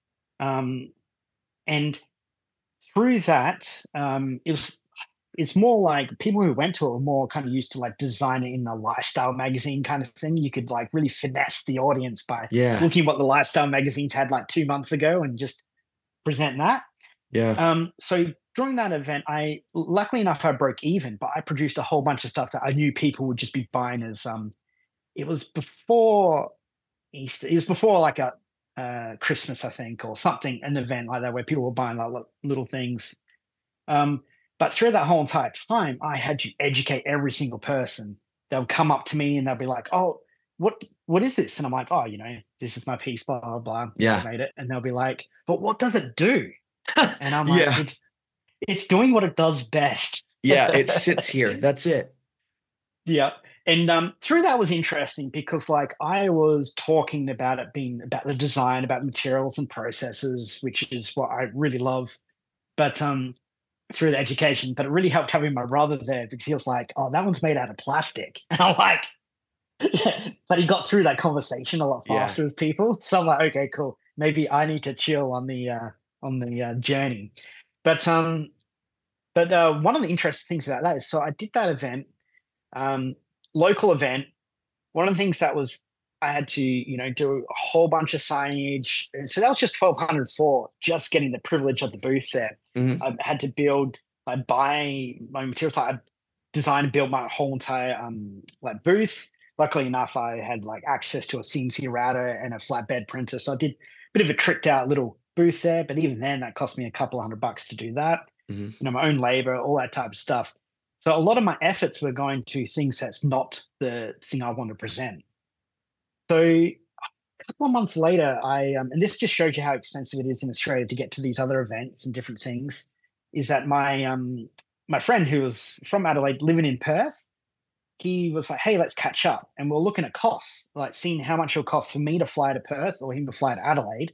Um, and through that, um, it was, it's more like people who went to it were more kind of used to like designing in a lifestyle magazine kind of thing. You could like really finesse the audience by Yeah. looking what the lifestyle magazines had like two months ago and just present that. Yeah. Um, so during that event, I luckily enough I broke even, but I produced a whole bunch of stuff that I knew people would just be buying as um. It was before Easter. It was before like a uh, Christmas, I think, or something, an event like that where people were buying like li- little things. Um, but through that whole entire time, I had to educate every single person. They'll come up to me and they'll be like, "Oh, what what is this?" And I'm like, "Oh, you know, this is my piece, blah blah blah. Yeah. I made it." And they'll be like, "But what does it do?" And I'm like, Yeah. "It's it's doing what it does best." Yeah. It sits here. That's it. Yeah. And um, through that was interesting because like I was talking about it being about the design, about materials and processes, which is what I really love. But um, through the education, but it really helped having my brother there because he was like, "Oh, that one's made out of plastic." And I'm like, but he got through that conversation a lot Yeah. faster with people. So I'm like, okay, cool. Maybe I need to chill on the uh, on the uh, journey. But um, but uh, one of the interesting things about that is, so I did that event. Um, local event. One of the things that was I had to, you know, do a whole bunch of signage. And so that was just twelve hundred for just getting the privilege of the booth there. Mhm. I had to build, I buy my materials. I designed and built my whole entire um like booth. Luckily enough, I had like access to a C N C router and a flatbed printer, so I did a bit of a tricked out little booth there. But even then, that cost me a couple hundred bucks to do that. Mhm. You know, my own labor, all that type of stuff. So a lot of my efforts were going to things that's not the thing I want to present. So a couple of months later, I um, and this just shows you how expensive it is in Australia to get to these other events and different things. Is that my um my friend who was from Adelaide, living in Perth, he was like, "Hey, let's catch up," and we're looking at costs, like seeing how much it'll cost for me to fly to Perth or him to fly to Adelaide.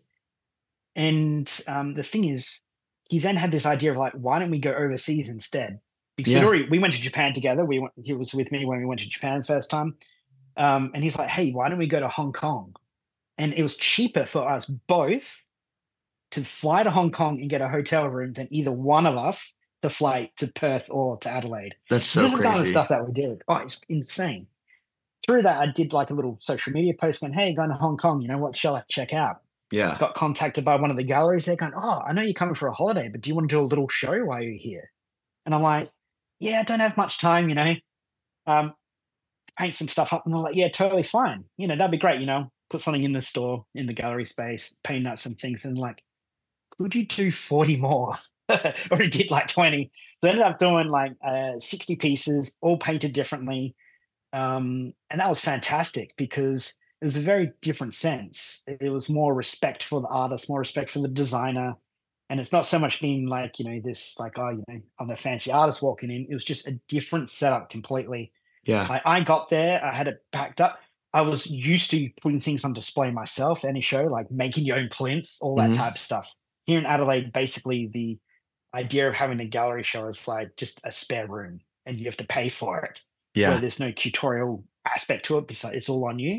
And um, the thing is, he then had this idea of like, why don't we go overseas instead? Because Yeah. we'd already, we went to Japan together. We went, he was with me when we went to Japan the first time. Um, and he's like, "Hey, why don't we go to Hong Kong?" And it was cheaper for us both to fly to Hong Kong and get a hotel room than either one of us to fly to Perth or to Adelaide. That's so this is the kind of crazy. stuff that we did. Oh, it's insane. Through that, I did like a little social media post going, "Hey, going to Hong Kong, you know, what shall I check out?" Yeah. Got contacted by one of the galleries. They're going, "Oh, I know you're coming for a holiday, but do you want to do a little show while you're here?" And I'm like, "Yeah, I don't have much time, you know. Um, paint some stuff up." And they're like, "Yeah, totally fine. You know, that'd be great, you know, put something in the store, in the gallery space, paint up some things." And like, "Could you do forty more?" Or he did like twenty. So I ended up doing like uh, sixty pieces, all painted differently. Um, and that was fantastic because it was a very different sense. It was more respect for the artist, more respect for the designer. And it's not so much being like, you know, this like, oh, you know, I'm the fancy artist walking in. It was just a different setup completely. Yeah. Like I got there, I had it packed up. I was used to putting things on display myself, any show, like making your own plinth, all that Mhm. type of stuff. Here in Adelaide, basically the idea of having a gallery show is like just a spare room and you have to pay for it. Where Yeah. there's no tutorial aspect to it, besides it's all on you.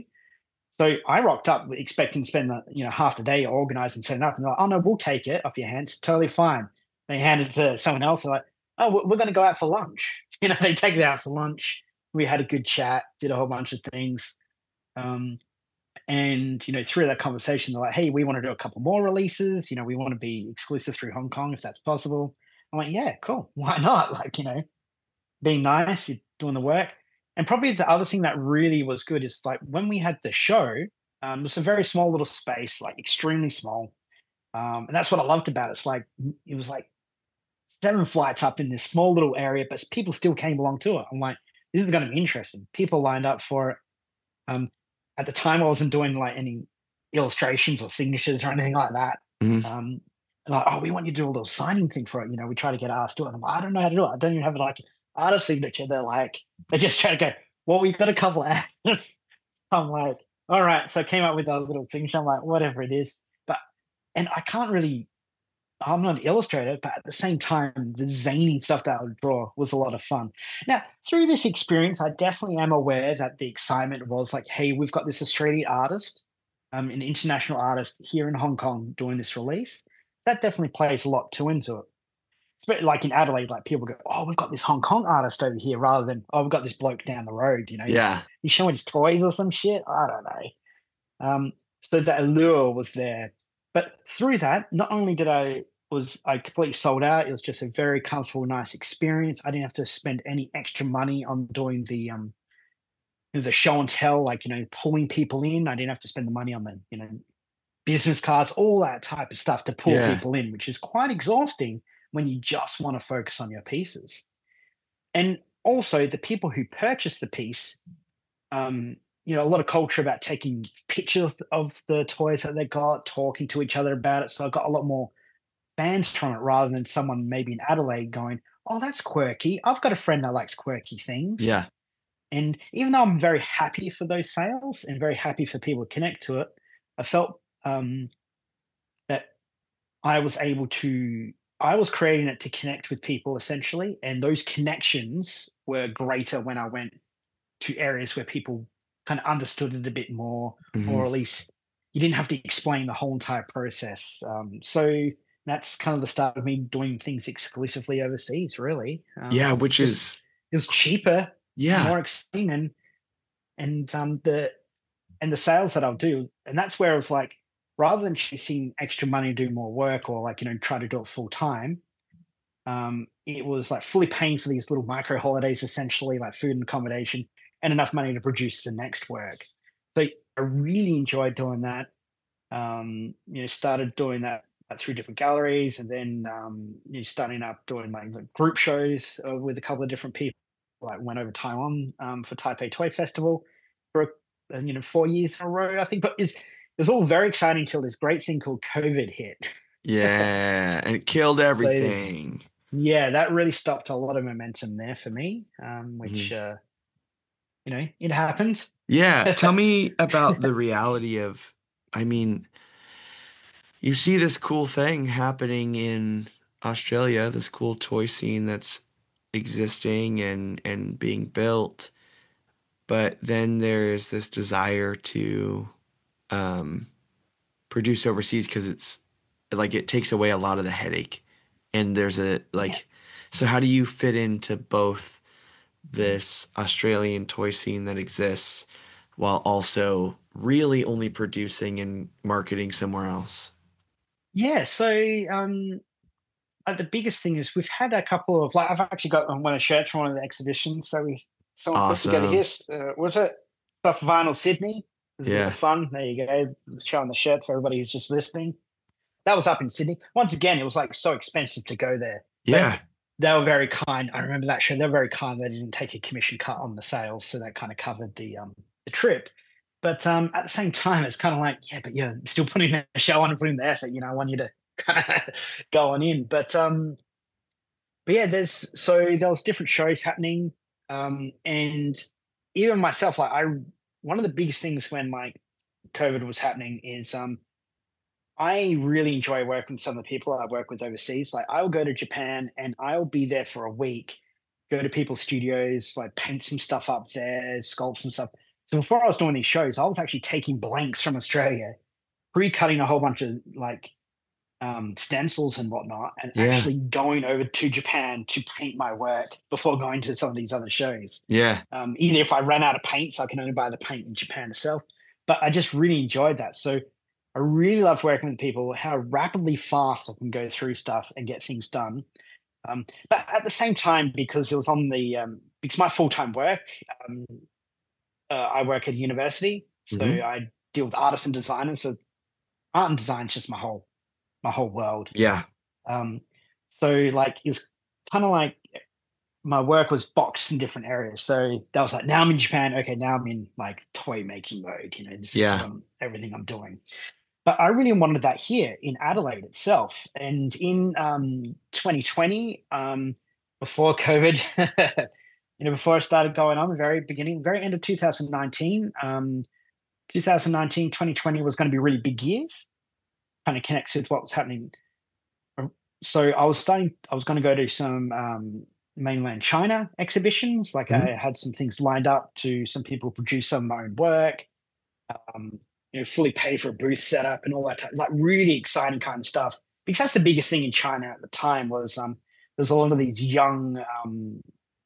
So I rocked up expecting to spend the, you know, half the day organizing and setting up, and they're like, "Oh no, we'll take it off your hands, totally fine." They hand it to someone else. They're like, "Oh, we're, we're going to go out for lunch." You know, they take it out for lunch. We had a good chat, did a whole bunch of things, um, and you know, through that conversation, they're like, "Hey, we want to do a couple more releases. You know, we want to be exclusive through Hong Kong if that's possible." I'm like, "Yeah, cool. Why not?" Like, you know, being nice, you're doing the work. And probably the other thing that really was good is like when we had the show, um, it was a very small little space, like extremely small. Um, and that's what I loved about it. It's like it was like seven flights up in this small little area, but people still came along to it. I'm like, this is going to be interesting. People lined up for it. Um, at the time, I wasn't doing like any illustrations or signatures or anything like that. Mhm. Um, and like, oh, we want you to do a little signing thing for it. You know, we try to get asked to do it. And I'm like, I don't know how to do it. I don't even have like artist signature. They're like, they just try to go, well, we've got a couple of actors. I'm like, all right. So I came up with a little signature. I'm like, whatever it is. But, and I can't really, I'm not an illustrator, but at the same time, the zany stuff that I would draw was a lot of fun. Now, through this experience, I definitely am aware that the excitement was like, hey, we've got this Australian artist, um, an international artist here in Hong Kong doing this release. That definitely plays a lot too into it. But like in Adelaide, like people go, oh, we've got this Hong Kong artist over here, rather than, oh, we've got this bloke down the road, you know, he's, Yeah. he's showing his toys or some shit. I don't know. Um, so the allure was there. But through that, not only did I was I completely sold out, it was just a very comfortable, nice experience. I didn't have to spend any extra money on doing the um the show and tell, like, you know, pulling people in. I didn't have to spend the money on the, you know, business cards, all that type of stuff to pull Yeah. people in, which is quite exhausting when you just want to focus on your pieces. And also the people who purchase the piece, um, you know, a lot of culture about taking pictures of the toys that they got, talking to each other about it. So I got a lot more fans from it rather than someone maybe in Adelaide going, oh, that's quirky. I've got a friend that likes quirky things. Yeah. And even though I'm very happy for those sales and very happy for people to connect to it, I felt um, that I was able to, I was creating it to connect with people essentially. And those connections were greater when I went to areas where people kind of understood it a bit more, Mhm. or at least you didn't have to explain the whole entire process. Um, so that's kind of the start of me doing things exclusively overseas, really. Um, Yeah, which just- is it was cheaper, yeah. more exciting, and and um the and the sales that I'll do, and that's where it was like, rather than chasing extra money to do more work or like, you know, try to do it full time, um, it was like fully paying for these little micro holidays, essentially, like food and accommodation, and enough money to produce the next work. So I really enjoyed doing that. Um, you know, started doing that uh, through different galleries, and then um, you know, starting up doing like, like group shows uh, with a couple of different people. Like went over Taiwan um, for Taipei Toy Festival for uh, you know four years in a row, I think. But it's, it was all very exciting until this great thing called COVID hit. Yeah. And it killed everything. Yeah, that really stopped a lot of momentum there for me, um, which uh, you know, it happened. Yeah. Tell me about the reality of, I mean, you see this cool thing happening in Australia, this cool toy scene that's existing and and being built, but then there's this desire to um produce overseas because it's like it takes away a lot of the headache, and there's a like so how do you fit into both this Australian toy scene that exists while also really only producing and marketing somewhere else? Yeah, so um, uh, the biggest thing is we've had a couple of like I've actually got one of the shirts from one of the exhibitions. So we someone put together Awesome. here. Uh, was it stuff Vinyl Sydney? It was a bit Yeah. of fun. There you go, showing the shirt for everybody who's just listening. That was up in Sydney. Once again, it was like so expensive to go there. But Yeah. they were very kind. I remember that show. They were very kind. They didn't take a commission cut on the sales, so that kind of covered the um the trip. but um, at the same time, it's kind of like, yeah, but you're still putting the show on and putting the effort. You know, I want you to kind of go on in. But um, but yeah, there's so there was different shows happening, um, and even myself, like I, one of the biggest things when like COVID was happening is um, I really enjoy working with some of the people I work with overseas. Like I'll go to Japan and I'll be there for a week, go to people's studios, like paint some stuff up there, sculpt some stuff. So before I was doing these shows, I was actually taking blanks from Australia, pre-cutting a whole bunch of like um, stencils and whatnot, and Yeah. actually going over to Japan to paint my work before going to some of these other shows. Yeah. Um, either if I ran out of paint, so I can only buy the paint in Japan itself. But I just really enjoyed that. So I really love working with people, how rapidly fast I can go through stuff and get things done. Um, but at the same time, because it was on the, um, because my full-time work, um, uh, I work at university. So Mhm. I deal with artists and designers. So art and design is just my whole, my whole world. Yeah. Um, so like, it was kind of like my work was boxed in different areas. So that was like, now I'm in Japan. Okay, now I'm in like toy making mode. You know, this Yeah. is um, everything I'm doing. But I really wanted that here in Adelaide itself. And in um, twenty twenty, um, before COVID, you know, before I started going on, the very beginning, very end of two thousand nineteen, um, twenty nineteen, twenty twenty was going to be really big years. Kind of connects with what was happening. So I was starting, I was going to go to some um, mainland China exhibitions. Like Mhm. I had some things lined up to some people produce some of my own work. Um, you know, fully pay for a booth setup and all that type, like really exciting kind of stuff. Because that's the biggest thing in China at the time was um, there's a lot of these young, um,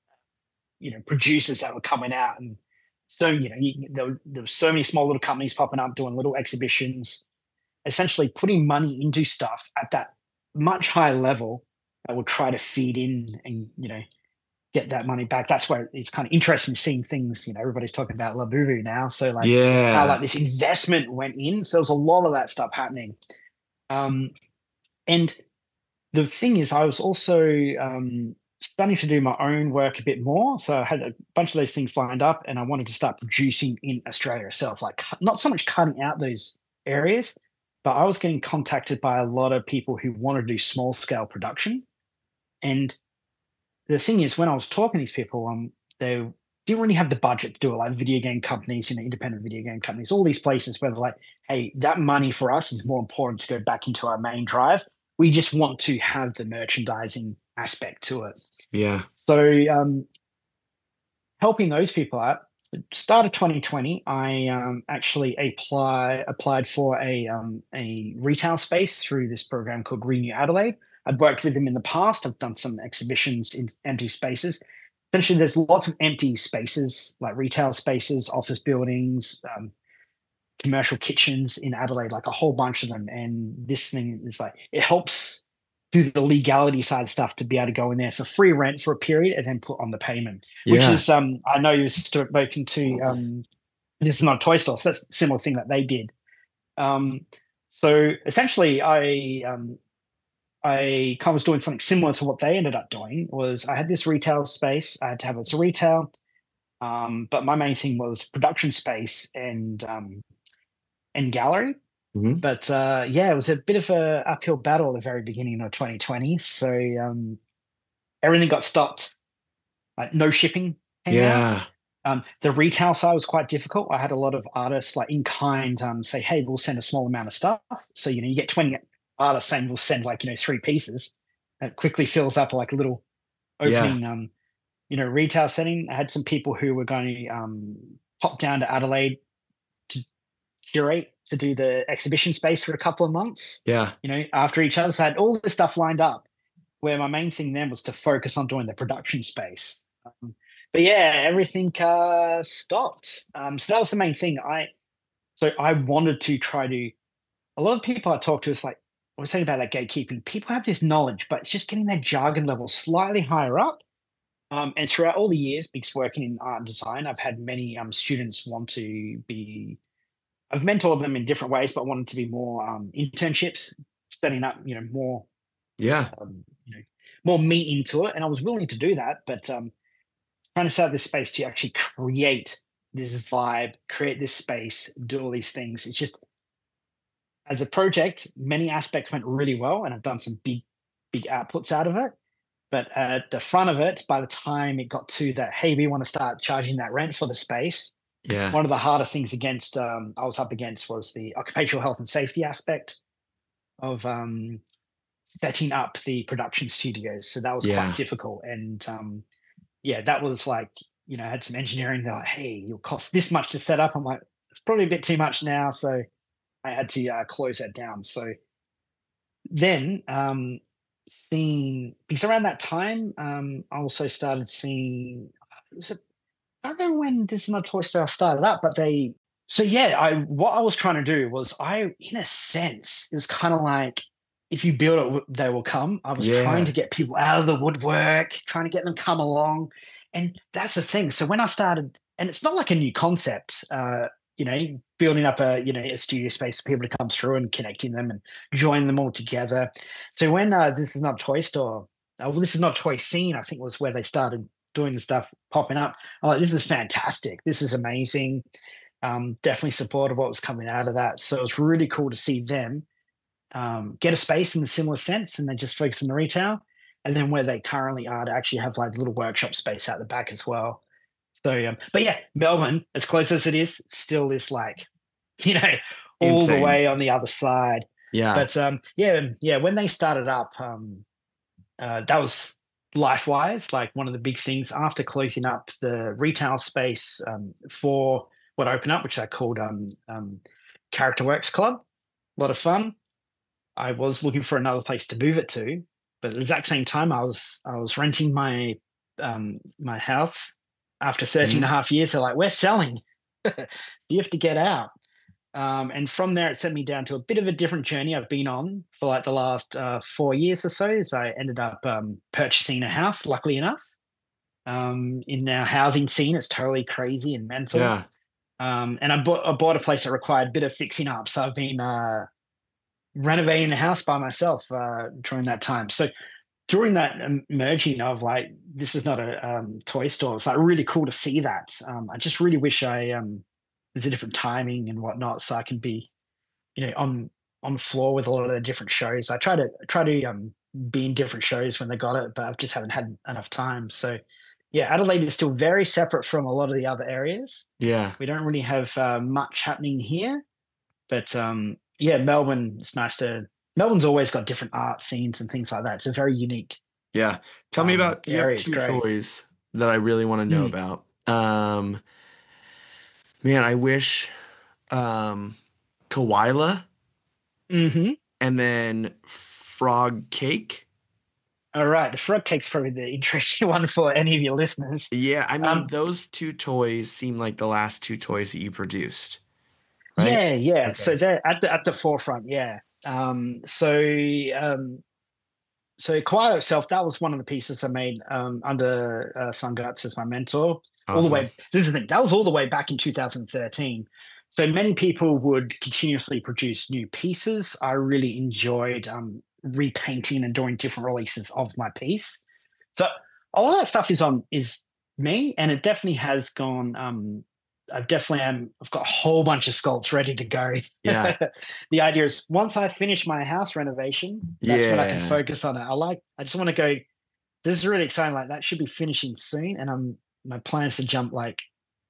you know, producers that were coming out, and so you know, you, there, were, there were so many small little companies popping up doing little exhibitions, essentially putting money into stuff at that much higher level that will try to feed in and you know get that money back. That's where it's kind of interesting seeing things. You know, everybody's talking about Labubu now, so like Yeah. how like this investment went in. So there's a lot of that stuff happening. Um, and the thing is, I was also um, starting to do my own work a bit more. So I had a bunch of those things lined up, and I wanted to start producing in Australia itself. Like not so much cutting out those areas, but I was getting contacted by a lot of people who wanted to do small scale production. And the thing is, when I was talking to these people, um, they didn't really have the budget to do it. Like video game companies, you know, independent video game companies, all these places where they're like, "Hey, that money for us is more important to go back into our main drive. We just want to have the merchandising aspect to it." Yeah. So, um, helping those people out. Start of twenty twenty, I um, actually apply applied for a um, a retail space through this program called Renew Adelaide. I'd worked with them in the past. I've done some exhibitions in empty spaces. Essentially, there's lots of empty spaces, like retail spaces, office buildings, um, commercial kitchens in Adelaide, like a whole bunch of them. And this thing is like, it helps do the legality side of stuff to be able to go in there for free rent for a period and then put on the payment, which Yeah. is, um, I know you've spoken to, um, this is not a toy store, so that's a similar thing that they did. Um, so essentially, I, um, I kind of was doing something similar to what they ended up doing. Was I had this retail space, I had to have it as a retail, um, but my main thing was production space and um, and gallery. Mhm. But uh, yeah, it was a bit of a uphill battle at the very beginning of twenty twenty. So um, everything got stopped. Like no shipping came out. Yeah. Um, the retail side was quite difficult. I had a lot of artists like in kind um, say, "Hey, we'll send a small amount of stuff." So you know, you get twenty artists saying we'll send like you know three pieces. It quickly fills up like a little Yeah. opening, um, you know, retail setting. I had some people who were going to um, pop down to Adelaide to curate to do the exhibition space for a couple of months. Yeah. You know, after each other, so I had all this stuff lined up. Where my main thing then was to focus on doing the production space. Um, but yeah, everything uh, stopped. Um, so that was the main thing. I so I wanted to try to. A lot of people I talk to is like I was saying about that gatekeeping. People have this knowledge, but it's just getting their jargon level slightly higher up. Um, and throughout all the years, because working in art and design, I've had many um, students want to be. I've mentored them in different ways, but wanted to be more um, internships, setting up, you know, more Yeah. um, you know, more meat into it. And I was willing to do that, but um, trying to set up this space to actually create this vibe, create this space, do all these things. It's just, as a project, many aspects went really well, and I've done some big, big outputs out of it. But at the front of it, by the time it got to that, hey, we want to start charging that rent for the space. Yeah. One of the hardest things against um, I was up against was the occupational health and safety aspect of um, setting up the production studios. So that was Yeah. quite difficult. And um, yeah, that was like, you know, I had some engineering. They're like, hey, you'll cost this much to set up. I'm like, it's probably a bit too much now. So I had to uh, close that down. So then um, seeing, because around that time, um, I also started seeing, was it, I don't know when This Is Not a Toy Store started up, but they, so yeah, I what I was trying to do was I, in a sense, it was kind of like, if you build it, they will come. I was Yeah. trying to get people out of the woodwork, trying to get them come along. And that's the thing. So when I started, and it's not like a new concept, uh, you know, building up a, you know, a studio space for people to come through and connecting them and joining them all together. So when uh, This Is Not a Toy Store, uh, well, This Is Not a Toy Scene, I think was where they started doing the stuff popping up. I'm like, this is fantastic. This is amazing. Um, definitely supported what was coming out of that. So it's really cool to see them um, get a space in a similar sense, and they just focus on the retail. And then where they currently are to actually have like a little workshop space out the back as well. So, um, but yeah, Melbourne, as close as it is, still is like, you know, all Insane. the way on the other side. Yeah. But um, yeah, yeah, when they started up, um, uh, that was life-wise like one of the big things after closing up the retail space um, for what opened up, which I called um, um, Character Works Club. A lot of fun. I was looking for another place to move it to, but at the exact same time, I was I was renting my um, my house. After thirteen mm-hmm. and a half years, they're like, we're selling. You have to get out. Um, and from there, it sent me down to a bit of a different journey I've been on for like the last uh, four years or so. So I ended up um, purchasing a house, luckily enough. Um, in our housing scene, it's totally crazy and mental. Yeah. Um, and I bought, I bought a place that required a bit of fixing up. So I've been uh, renovating the house by myself uh, during that time. So during that merging of like, this is not a um, toy store, it's like really cool to see that. Um, I just really wish I um, there's a different timing and whatnot, so I can be, you know, on on the floor with a lot of the different shows. I try to try to um, be in different shows when they got it, but I just haven't had enough time. So yeah, Adelaide is still very separate from a lot of the other areas. Yeah, we don't really have uh, much happening here, but um, yeah, Melbourne. It's nice to. Melbourne's always got different art scenes and things like that. It's a very unique. Yeah, tell um, me about you have two great. toys that I really want to know mm. about. Um, man, I wish um, Koala, mm-hmm. and then Frog Cake. All right, the Frog Cake's probably the interesting one for any of your listeners. Yeah, I mean, um, those two toys seem like the last two toys that you produced. Right? Yeah, yeah. Okay. So they're at the at the forefront. Yeah. Um, so um, so Koala itself, that was one of the pieces I made um, under uh, Sunguts as my mentor. Awesome. All the way. This is the thing. That was all the way back in two thousand thirteen. So many people would continuously produce new pieces. I really enjoyed um, repainting and doing different releases of my piece. So all of that stuff is on is me, and it definitely has gone. Um, I've definitely am. I've got a whole bunch of sculpts ready to go. Yeah. The idea is once I finish my house renovation, that's yeah. when I can focus on it. I like. I just want to go. This is really exciting. Like that should be finishing soon, and I'm my plans to jump like,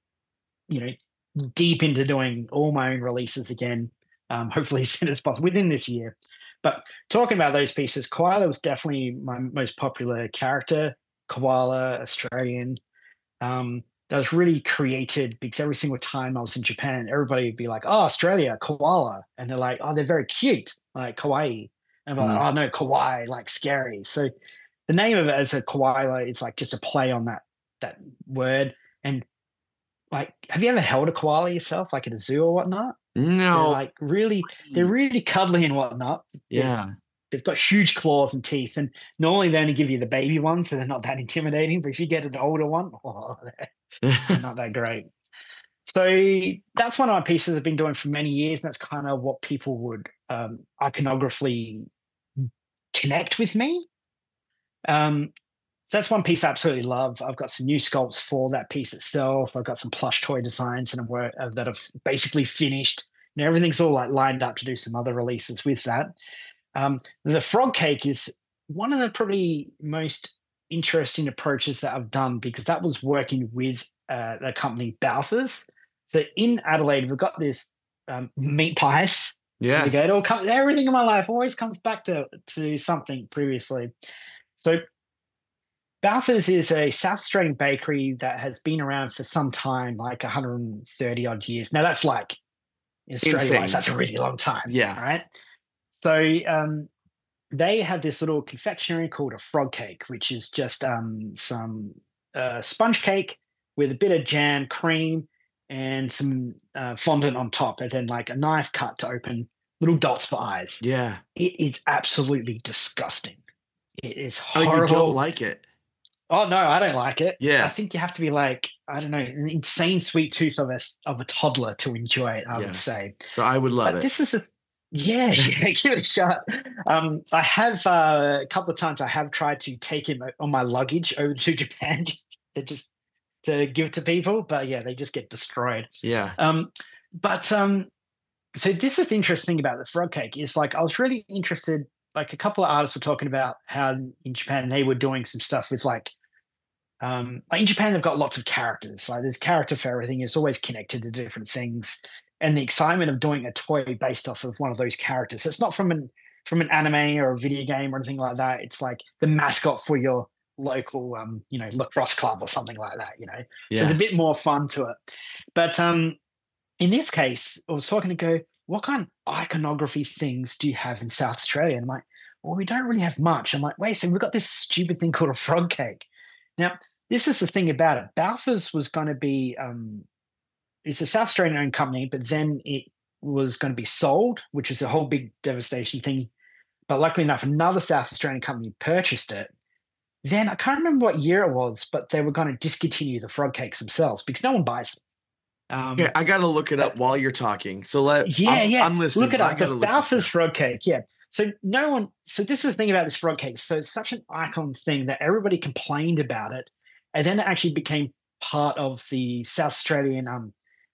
you know, deep into doing all my own releases again. Um, hopefully as soon as possible within this year. But talking about those pieces, Koala was definitely my most popular character. Koala, Australian. Um, that was really created because every single time I was in Japan, everybody would be like, oh, Australia, koala. And they're like, oh, they're very cute, like kawaii. And I'm like, mm. oh, no, kawaii, like scary. So the name of it as a koala is like just a play on that that word. And like, have you ever held a koala yourself, like at a zoo or whatnot? No. They're like really, they're really cuddly and whatnot. Yeah. They're, they've got huge claws and teeth. And normally they only give you the baby one, so they're not that intimidating. But if you get an older one, oh, they're not that great. So that's one of my pieces I've been doing for many years. And that's kind of what people would um, iconographically connect with me. Um, So that's one piece I absolutely love. I've got some new sculpts for that piece itself. I've got some plush toy designs and work uh, that have basically finished. You know, everything's all like lined up to do some other releases with that. Um, the frog cake is one of the probably most interesting approaches that I've done, because that was working with uh, the company Balfour's. So in Adelaide, we've got this um, meat pies. Yeah. You go, it all comes, everything in my life always comes back to, to something previously. So Balfour's is a South Australian bakery that has been around for some time, like one hundred thirty odd years. Now that's like, in Australia, that's a really long time. Yeah. Right. So um, they have this little confectionery called a frog cake, which is just um, some uh, sponge cake with a bit of jam, cream, and some uh, fondant on top, and then like a knife cut to open little dots for eyes. Yeah. It is absolutely disgusting. It is Oh, horrible. you don't like it? Oh no, I don't like it. Yeah. I think you have to be like, I don't know, an insane sweet tooth of a of a toddler to enjoy it, I Yeah. would say. So I would love But it. this is a yeah, yeah, give it a shot. Um, I have uh, a couple of times I have tried to take him on my luggage over to Japan to just to give it to people, but yeah, they just get destroyed. Yeah. Um, but um, so this is the interesting thing about the frog cake is like I was really interested. Like a couple of artists were talking about how in Japan they were doing some stuff with like, um, like in Japan they've got lots of characters. Like there's character for everything. It's always connected to different things, and the excitement of doing a toy based off of one of those characters. It's not from an from an anime or a video game or anything like that. It's like the mascot for your local, um, you know, lacrosse club or something like that. You know, so Yeah. there's a bit more fun to it. But um, in this case, I was talking to go, what kind of iconography things do you have in South Australia? And I'm like, well, we don't really have much. I'm like, wait, so we've got this stupid thing called a frog cake. Now, this is the thing about it. Balfour's was going to be, um, it's a South Australian owned company, but then it was going to be sold, which is a whole big devastation thing. But luckily enough, another South Australian company purchased it. Then I can't remember what year it was, but they were going to discontinue the frog cakes themselves because no one buys them. Um, Okay, I gotta look it up while you're talking. So let yeah, I'm, yeah. I'm listening. Look it I up. gotta The look this Balfour's up. frog cake. Yeah. So no one. So this is the thing about this frog cake. So it's such an icon thing that everybody complained about it, and then it actually became part of the South Australian um,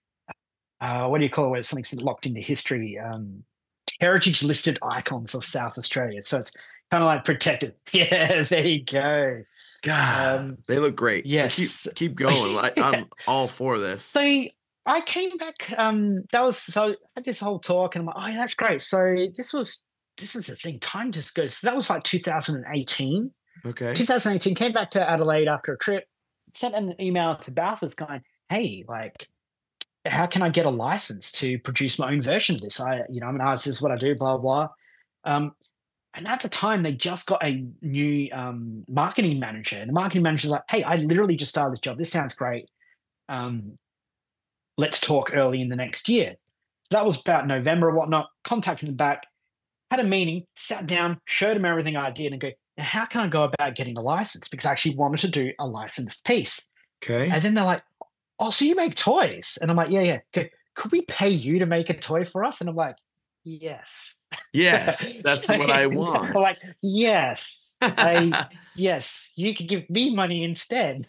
uh, what do you call it? Where something's locked into history. Um, heritage listed icons of South Australia. So it's kind of like protected. Yeah. There you go. God, Um, they look great. But yes. keep keep going. I, I'm all for this. So I came back. Um, that was so I had this whole talk, and I'm like, oh, yeah, that's great. So this was this is the thing. Time just goes. So that was like two thousand eighteen. Okay. two thousand eighteen. Came back to Adelaide after a trip. Sent an email to Balfour's going, hey, like, how can I get a license to produce my own version of this? I, you know, I'm an artist. This is what I do. Blah blah. Um, and at the time, they just got a new um, marketing manager, and the marketing manager's like, hey, I literally just started this job. This sounds great. Um, let's talk early in the next year. So that was about November or whatnot. Contacted them back, had a meeting, sat down, showed them everything I did, and go, now how can I go about getting a license? Because I actually wanted to do a licensed piece. Okay. And then they're like, oh, so you make toys? And I'm like, yeah, yeah. Okay, could we pay you to make a toy for us? And I'm like, yes. Yes, that's So what I I'm want. like, yes, I yes, you could give me money instead.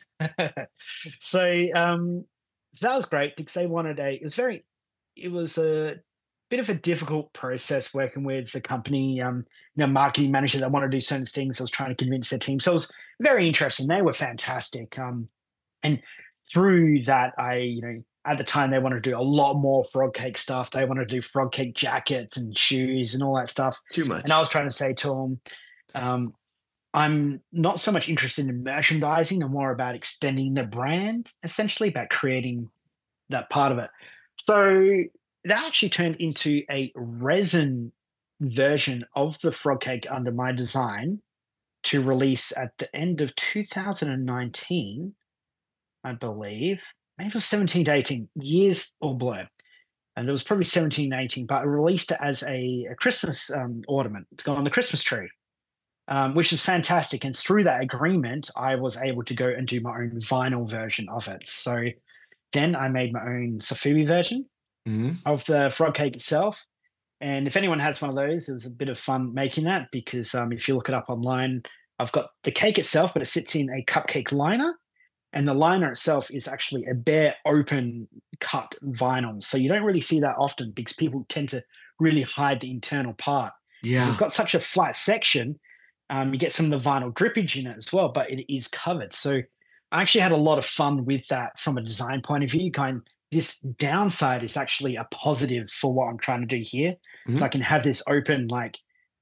so um that was great because they wanted a it was very it was a bit of a difficult process working with the company, um, you know, marketing manager that wanted to do certain things. I was trying to convince their team. So it was very interesting. They were fantastic. Um and through that I, you know, at the time they wanted to do a lot more frog cake stuff. They wanted to do frog cake jackets and shoes and all that stuff. Too much. And I was trying to say to them, um, I'm not so much interested in merchandising. I'm more about extending the brand, essentially, about creating that part of it. So that actually turned into a resin version of the frog cake under my design to release at the end of two thousand nineteen, I believe. Maybe it was seventeen to eighteen, years all blur. And it was probably seventeen, eighteen, but I released it as a, a Christmas um, ornament to go on the Christmas tree, um, which is fantastic. And through that agreement, I was able to go and do my own vinyl version of it. So then I made my own Safumi version Mhm. of the frog cake itself. And if anyone has one of those, it's a bit of fun making that because um, if you look it up online, I've got the cake itself, but it sits in a cupcake liner. And the liner itself is actually a bare open cut vinyl. So you don't really see that often because people tend to really hide the internal part. Yeah. It's got such a flat section. Um, you get some of the vinyl drippage in it as well, but it is covered. So I actually had a lot of fun with that from a design point of view. Kind this downside is actually a positive for what I'm trying to do here. Mm-hmm. So I can have this open, like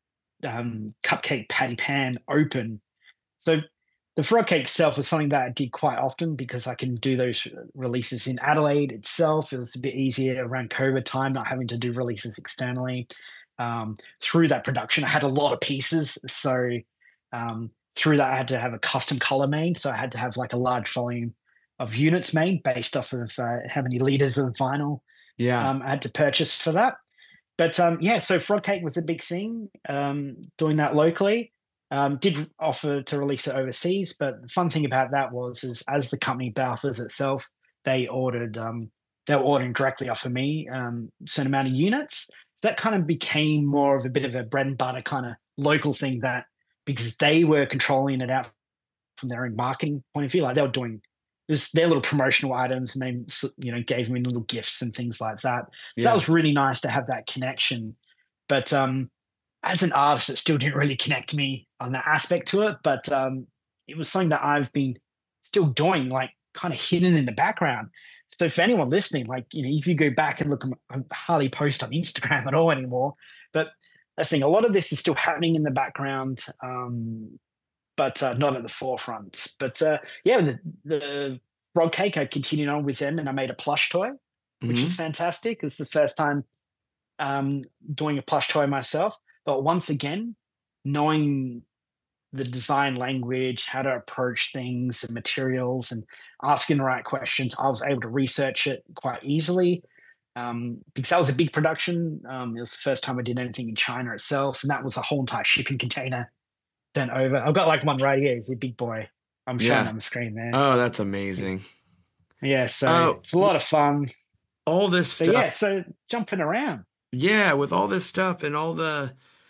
um, cupcake patty pan open. So the frog cake itself was something that I did quite often because I can do those releases in Adelaide itself. It was a bit easier around COVID time, not having to do releases externally. Um, through that production, I had a lot of pieces. So um, through that, I had to have a custom color made. So I had to have like a large volume of units made based off of uh, how many liters of vinyl yeah. um, I had to purchase for that. But um, yeah, so frog cake was a big thing, um, doing that locally. Um, did offer to release it overseas, but the fun thing about that was, is as the company Balfours itself, they ordered, um, they were ordering directly off of me, um, a certain amount of units. So that kind of became more of a bit of a bread and butter kind of local thing, that because they were controlling it out from their own marketing point of view, like they were doing just their little promotional items, and they, you know, gave me little gifts and things like that. So yeah. That was really nice to have that connection. But um, as an artist, it still didn't really connect me on that aspect to it, but um, it was something that I've been still doing, like kind of hidden in the background. So for anyone listening, like, you know, if you go back and look, I hardly post on Instagram at all anymore, but I think a lot of this is still happening in the background, um, but uh, not at the forefront. But uh, yeah, the, the frog cake, I continued on with them and I made a plush toy, mm-hmm. which is fantastic. It's the first time um, doing a plush toy myself. But once again, knowing the design language, how to approach things and materials and asking the right questions, I was able to research it quite easily um, because that was a big production. Um, it was the first time I did anything in China itself, and that was a whole entire shipping container sent over. I've got like one right here. It's a big boy. I'm showing yeah. on the screen there. Oh, that's amazing. Yeah, so oh, it's a lot of fun. All this so, stuff. Yeah, so jumping around. Yeah, with all this stuff and all the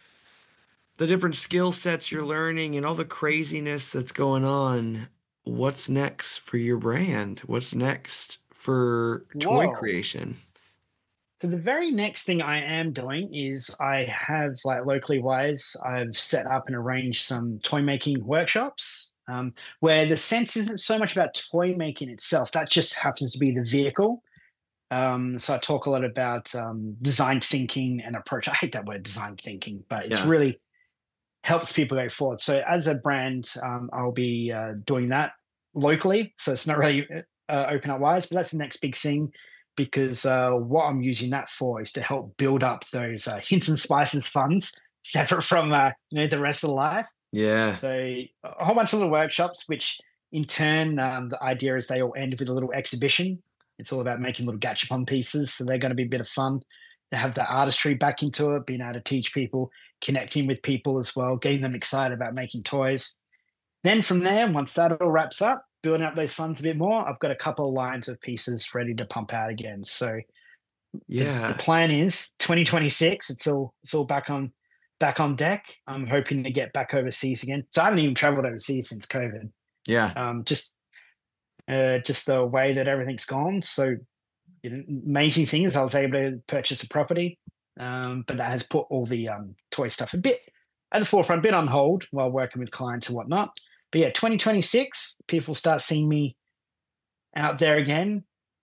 the different skill sets you're learning and all the craziness that's going on, what's next for your brand? What's next for toy Whoa. creation? So the very next thing I am doing is I have, like locally wise, I've set up and arranged some toy making workshops um, where the sense isn't so much about toy making itself. That just happens to be the vehicle. Um, so I talk a lot about um, design thinking and approach. I hate that word, design thinking, but it's yeah. really helps people go forward. So as a brand, um, I'll be uh, doing that locally. So it's not really uh, open up wise, but that's the next big thing, because uh, what I'm using that for is to help build up those uh, Hints and Spices funds separate from uh, you know the rest of the life. Yeah. So a whole bunch of little workshops, which in turn, um, the idea is they all end with a little exhibition. It's all about making little gachapon pieces. So they're going to be a bit of fun to have the artistry back into it, being able to teach people, connecting with people as well, getting them excited about making toys. Then from there, once that all wraps up, building up those funds a bit more, I've got a couple of lines of pieces ready to pump out again. So yeah, the, the plan is twenty twenty-six. It's all it's all back on back on deck. I'm hoping to get back overseas again. So I haven't even traveled overseas since COVID. Yeah, um, just uh, just the way that everything's gone. So you know, amazing thing is I was able to purchase a property, um, but that has put all the um, toy stuff a bit at the forefront, a bit on hold while working with clients and whatnot. But yeah, twenty twenty-six, people start seeing me out there again.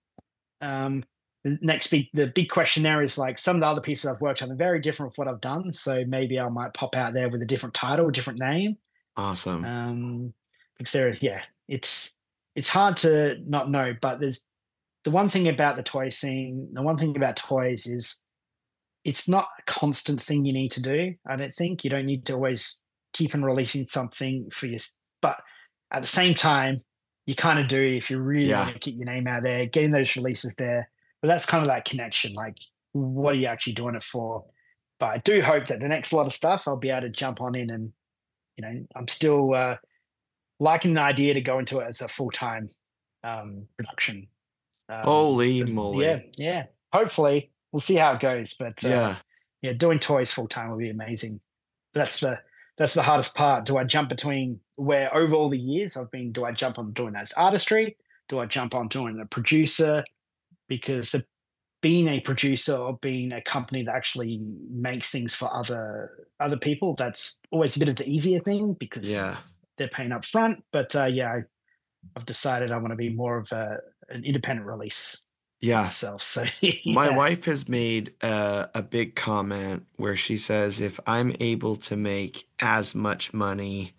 Um, the next big, the big question there is like some of the other pieces I've worked on are very different from what I've done. So maybe I might pop out there with a different title, a different name. Awesome. Um, because there, yeah, it's it's hard to not know, but there's the one thing about the toy scene. The one thing about toys is it's not a constant thing you need to do. I don't think you don't need to always keep on releasing something for your. But at the same time, you kind of do if you really yeah. want to get your name out there, getting those releases there. But that's kind of that connection. Like, what are you actually doing it for? But I do hope that the next lot of stuff I'll be able to jump on in, and you know, I'm still uh, liking the idea to go into it as a full time um, production. Um, Holy moly! Yeah, yeah. Hopefully, we'll see how it goes. But uh, yeah, yeah, doing toys full time will be amazing. But that's the that's the hardest part. Do I jump between where over all the years I've been, do I jump on doing as artistry? Do I jump on doing a producer? Because the, being a producer or being a company that actually makes things for other other people, that's always a bit of the easier thing because Yeah. they're paying up front. But uh, yeah, I, I've decided I want to be more of a, an independent release Yeah. myself. So yeah. My wife has made a, a big comment where she says if I'm able to make as much money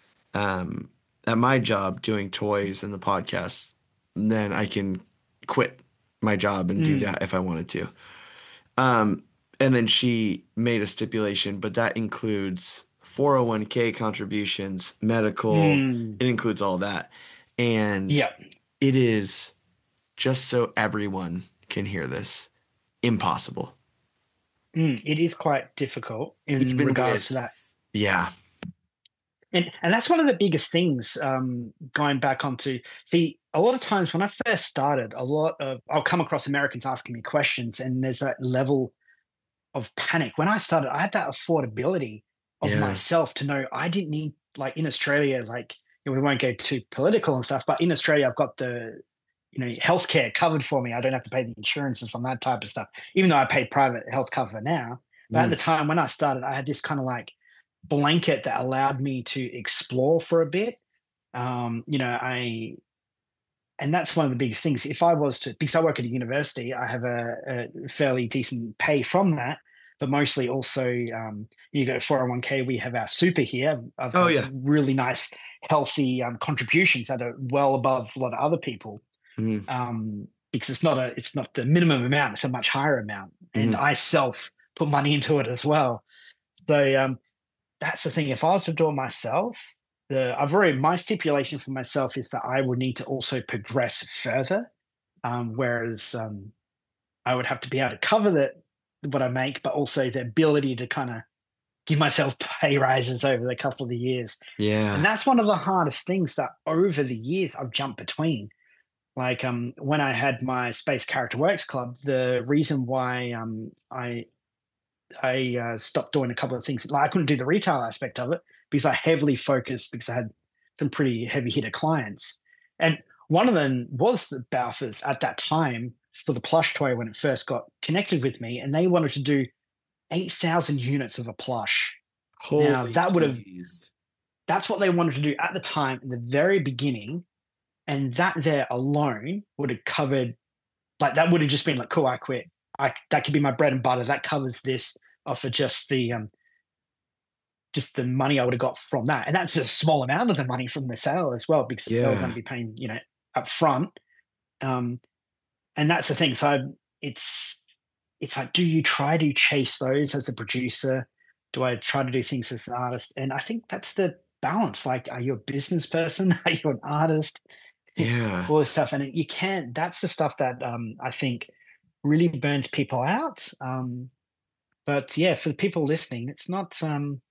um, at my job doing toys and the podcast, then I can quit my job and do Mm. that if I wanted to. Um, and then she made a stipulation, but that includes four oh one k contributions, medical, Mm. it includes all that. And Yeah. it is, just so everyone can hear this, impossible. Mm, it is quite difficult in Even regards with, to that. Yeah. And and that's one of the biggest things, um, going back onto, see, a lot of times when I first started, a lot of, I'll come across Americans asking me questions, and there's that level of panic. When I started, I had that affordability of Yeah. myself to know I didn't need, like in Australia, like, you know, we won't go too political and stuff, but in Australia, I've got the, you know, healthcare covered for me. I don't have to pay the insurances on that type of stuff, even though I pay private health cover now. But at Mm. the time when I started, I had this kind of like blanket that allowed me to explore for a bit. Um, you know, I, and that's one of the biggest things. If I was to, because I work at a university, I have a, a fairly decent pay from that, but mostly also, um, you go four oh one k, we have our super here. I've Oh, got yeah. really nice, healthy um, contributions that are well above a lot of other people. Mm. Um, because it's not a, it's not the minimum amount, it's a much higher amount. And Mhm. I self put money into it as well. So um, that's the thing. If I was to do it myself, the I've already, my stipulation for myself is that I would need to also progress further. Um, whereas um, I would have to be able to cover the what I make, but also the ability to kind of give myself pay rises over the couple of the years. And Yeah. that's one of the hardest things that over the years I've jumped between. Like um, when I had my Space Character Works Club, the reason why um, I I uh, stopped doing a couple of things. Like I couldn't do the retail aspect of it because I heavily focused because I had some pretty heavy hitter clients. And one of them was the Balfours at that time for the plush toy when it first got connected with me. And they wanted to do eight thousand units of a plush. Now, Holy that would have- jeez. That's what they wanted to do at the time, in the very beginning. And that there alone would have covered, like that would have just been like, cool, I quit. I, that could be my bread and butter. That covers this uh, for just the um, just the money I would have got from that, and that's a small amount of the money from the sale as well, because they were Yeah. going to be paying, you know, up front. Um, and that's the thing. So I, it's it's like, do you try to chase those as a producer? Do I try to do things as an artist? And I think that's the balance. Like, are you a business person? Are you an artist? Yeah. All this stuff, and it, you can't. That's the stuff that um, I think really burns people out. Um, but yeah, for the people listening, it's not. Um,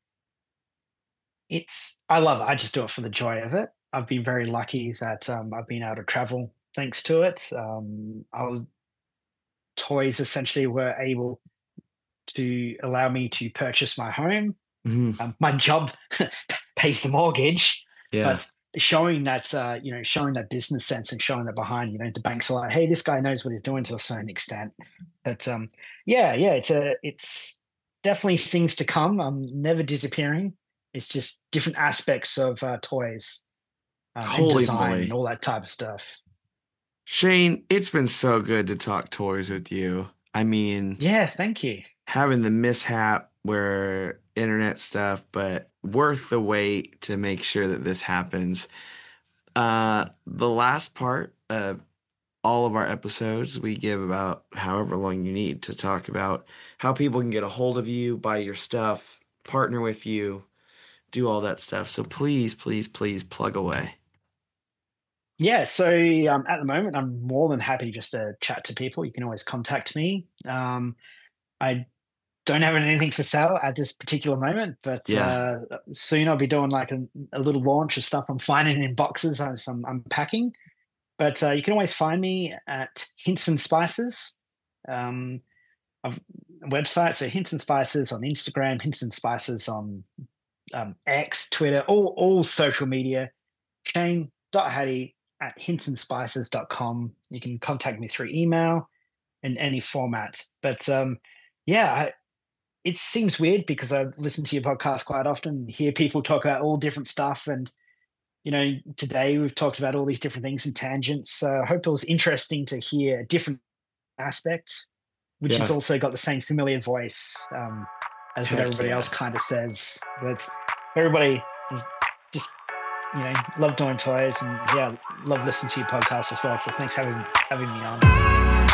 it's I love it. I just do it for the joy of it. I've been very lucky that um, I've been able to travel thanks to it. Um, I was toys essentially were able to allow me to purchase my home. Mhm. Um, my job pays the mortgage, Yeah. but showing that uh, you know, showing that business sense and showing that behind, you know, the banks are like, hey, this guy knows what he's doing to a certain extent. But um, yeah, yeah, it's a, it's definitely things to come. I'm never disappearing. It's just different aspects of uh, toys um, and Holy design moly. and all that type of stuff. Shane, it's been so good to talk toys with you. I mean, Yeah, thank you. having the mishap where internet stuff, but worth the wait to make sure that this happens. Uh, the last part of all of our episodes, we give about however long you need to talk about how people can get a hold of you, buy your stuff, partner with you, do all that stuff. So please, please, please plug away. Yeah, so um, at the moment, I'm more than happy just to chat to people. You can always contact me. Um, I don't have anything for sale at this particular moment, but Yeah. uh, soon I'll be doing like a, a little launch of stuff I'm finding in boxes as I'm unpacking. But uh, you can always find me at Hints and Spices um, of website. So Hints and Spices on Instagram, Hints and Spices on um, X, Twitter, all all social media. Shane dot Hattie at hints and spices dot com. You can contact me through email in any format. But um, yeah, I, it seems weird because I listen to your podcast quite often, hear people talk about all different stuff. And, you know, today we've talked about all these different things and tangents. So I hope it was interesting to hear a different aspect, which Yeah. has also got the same familiar voice um, as what Heck everybody yeah. else kind of says. But everybody is just, you know, love doing toys and yeah, love listening to your podcast as well. So thanks for having, having me on.